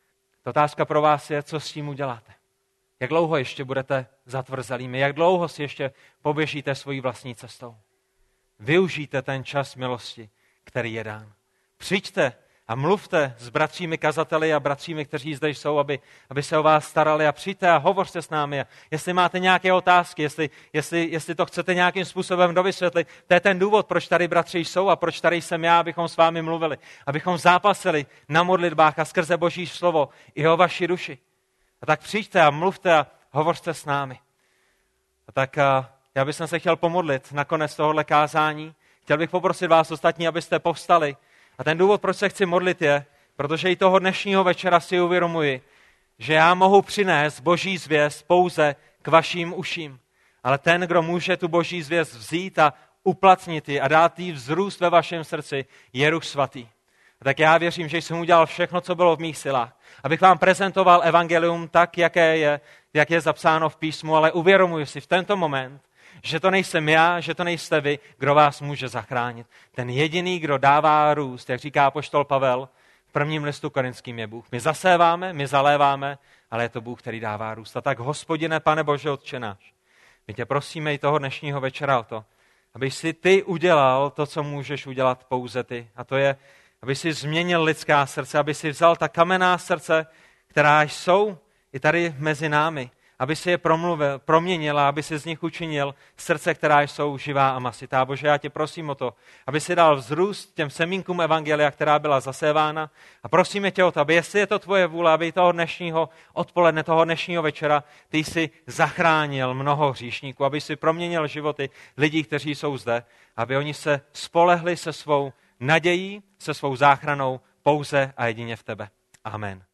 Speaker 1: Otázka pro vás je, co s tím uděláte. Jak dlouho ještě budete zatvrzelými? Jak dlouho si ještě poběžíte svojí vlastní cestou? Využijte ten čas milosti, který je dán. Přijďte a mluvte s bratřími kazateli a bratřími, kteří zde jsou, aby se o vás starali, a přijďte a hovořte s námi. A jestli máte nějaké otázky, jestli to chcete nějakým způsobem dovysvětlit, to je ten důvod, proč tady bratři jsou a proč tady jsem já, abychom s vámi mluvili, abychom zápasili na modlitbách a skrze Boží slovo i o vaši duši. A tak přijďte a mluvte a hovořte s námi. A tak já bych se chtěl pomodlit na konec tohohle kázání. Chtěl bych poprosit vás ostatní, abyste povstali. A ten důvod, proč se chci modlit, je, protože i toho dnešního večera si uvědomuji, že já mohu přinést Boží zvěst pouze k vašim uším. Ale ten, kdo může tu Boží zvěst vzít a uplatnit ji a dát jí vzrůst ve vašem srdci, je Duch Svatý. A tak já věřím, že jsem udělal všechno, co bylo v mých silách, abych vám prezentoval evangelium tak, jak je zapsáno v písmu, ale uvědomuji si v tento moment, že to nejsem já, že to nejste vy, kdo vás může zachránit. Ten jediný, kdo dává růst, jak říká apoštol Pavel v 1. listu Korinským, je Bůh. My zaséváme, my zaléváme, ale je to Bůh, který dává růst. A tak, Hospodine, Pane Bože, Otče náš, my tě prosíme i toho dnešního večera o to, abyš si ty udělal to, co můžeš udělat pouze ty. A to je, aby si změnil lidská srdce, aby si vzal ta kamenná srdce, která jsou i tady mezi námi, aby si je proměnil a aby si z nich učinil srdce, která jsou živá a masitá. Bože, já tě prosím o to, aby si dal vzrůst těm semínkům evangelia, která byla zasévána. A prosíme tě o to, aby jestli je to tvoje vůle, aby toho dnešního odpoledne, toho dnešního večera, ty jsi zachránil mnoho hříšníků, aby si proměnil životy lidí, kteří jsou zde, aby oni se spolehli se svou nadějí, se svou záchranou pouze a jedině v tebe. Amen.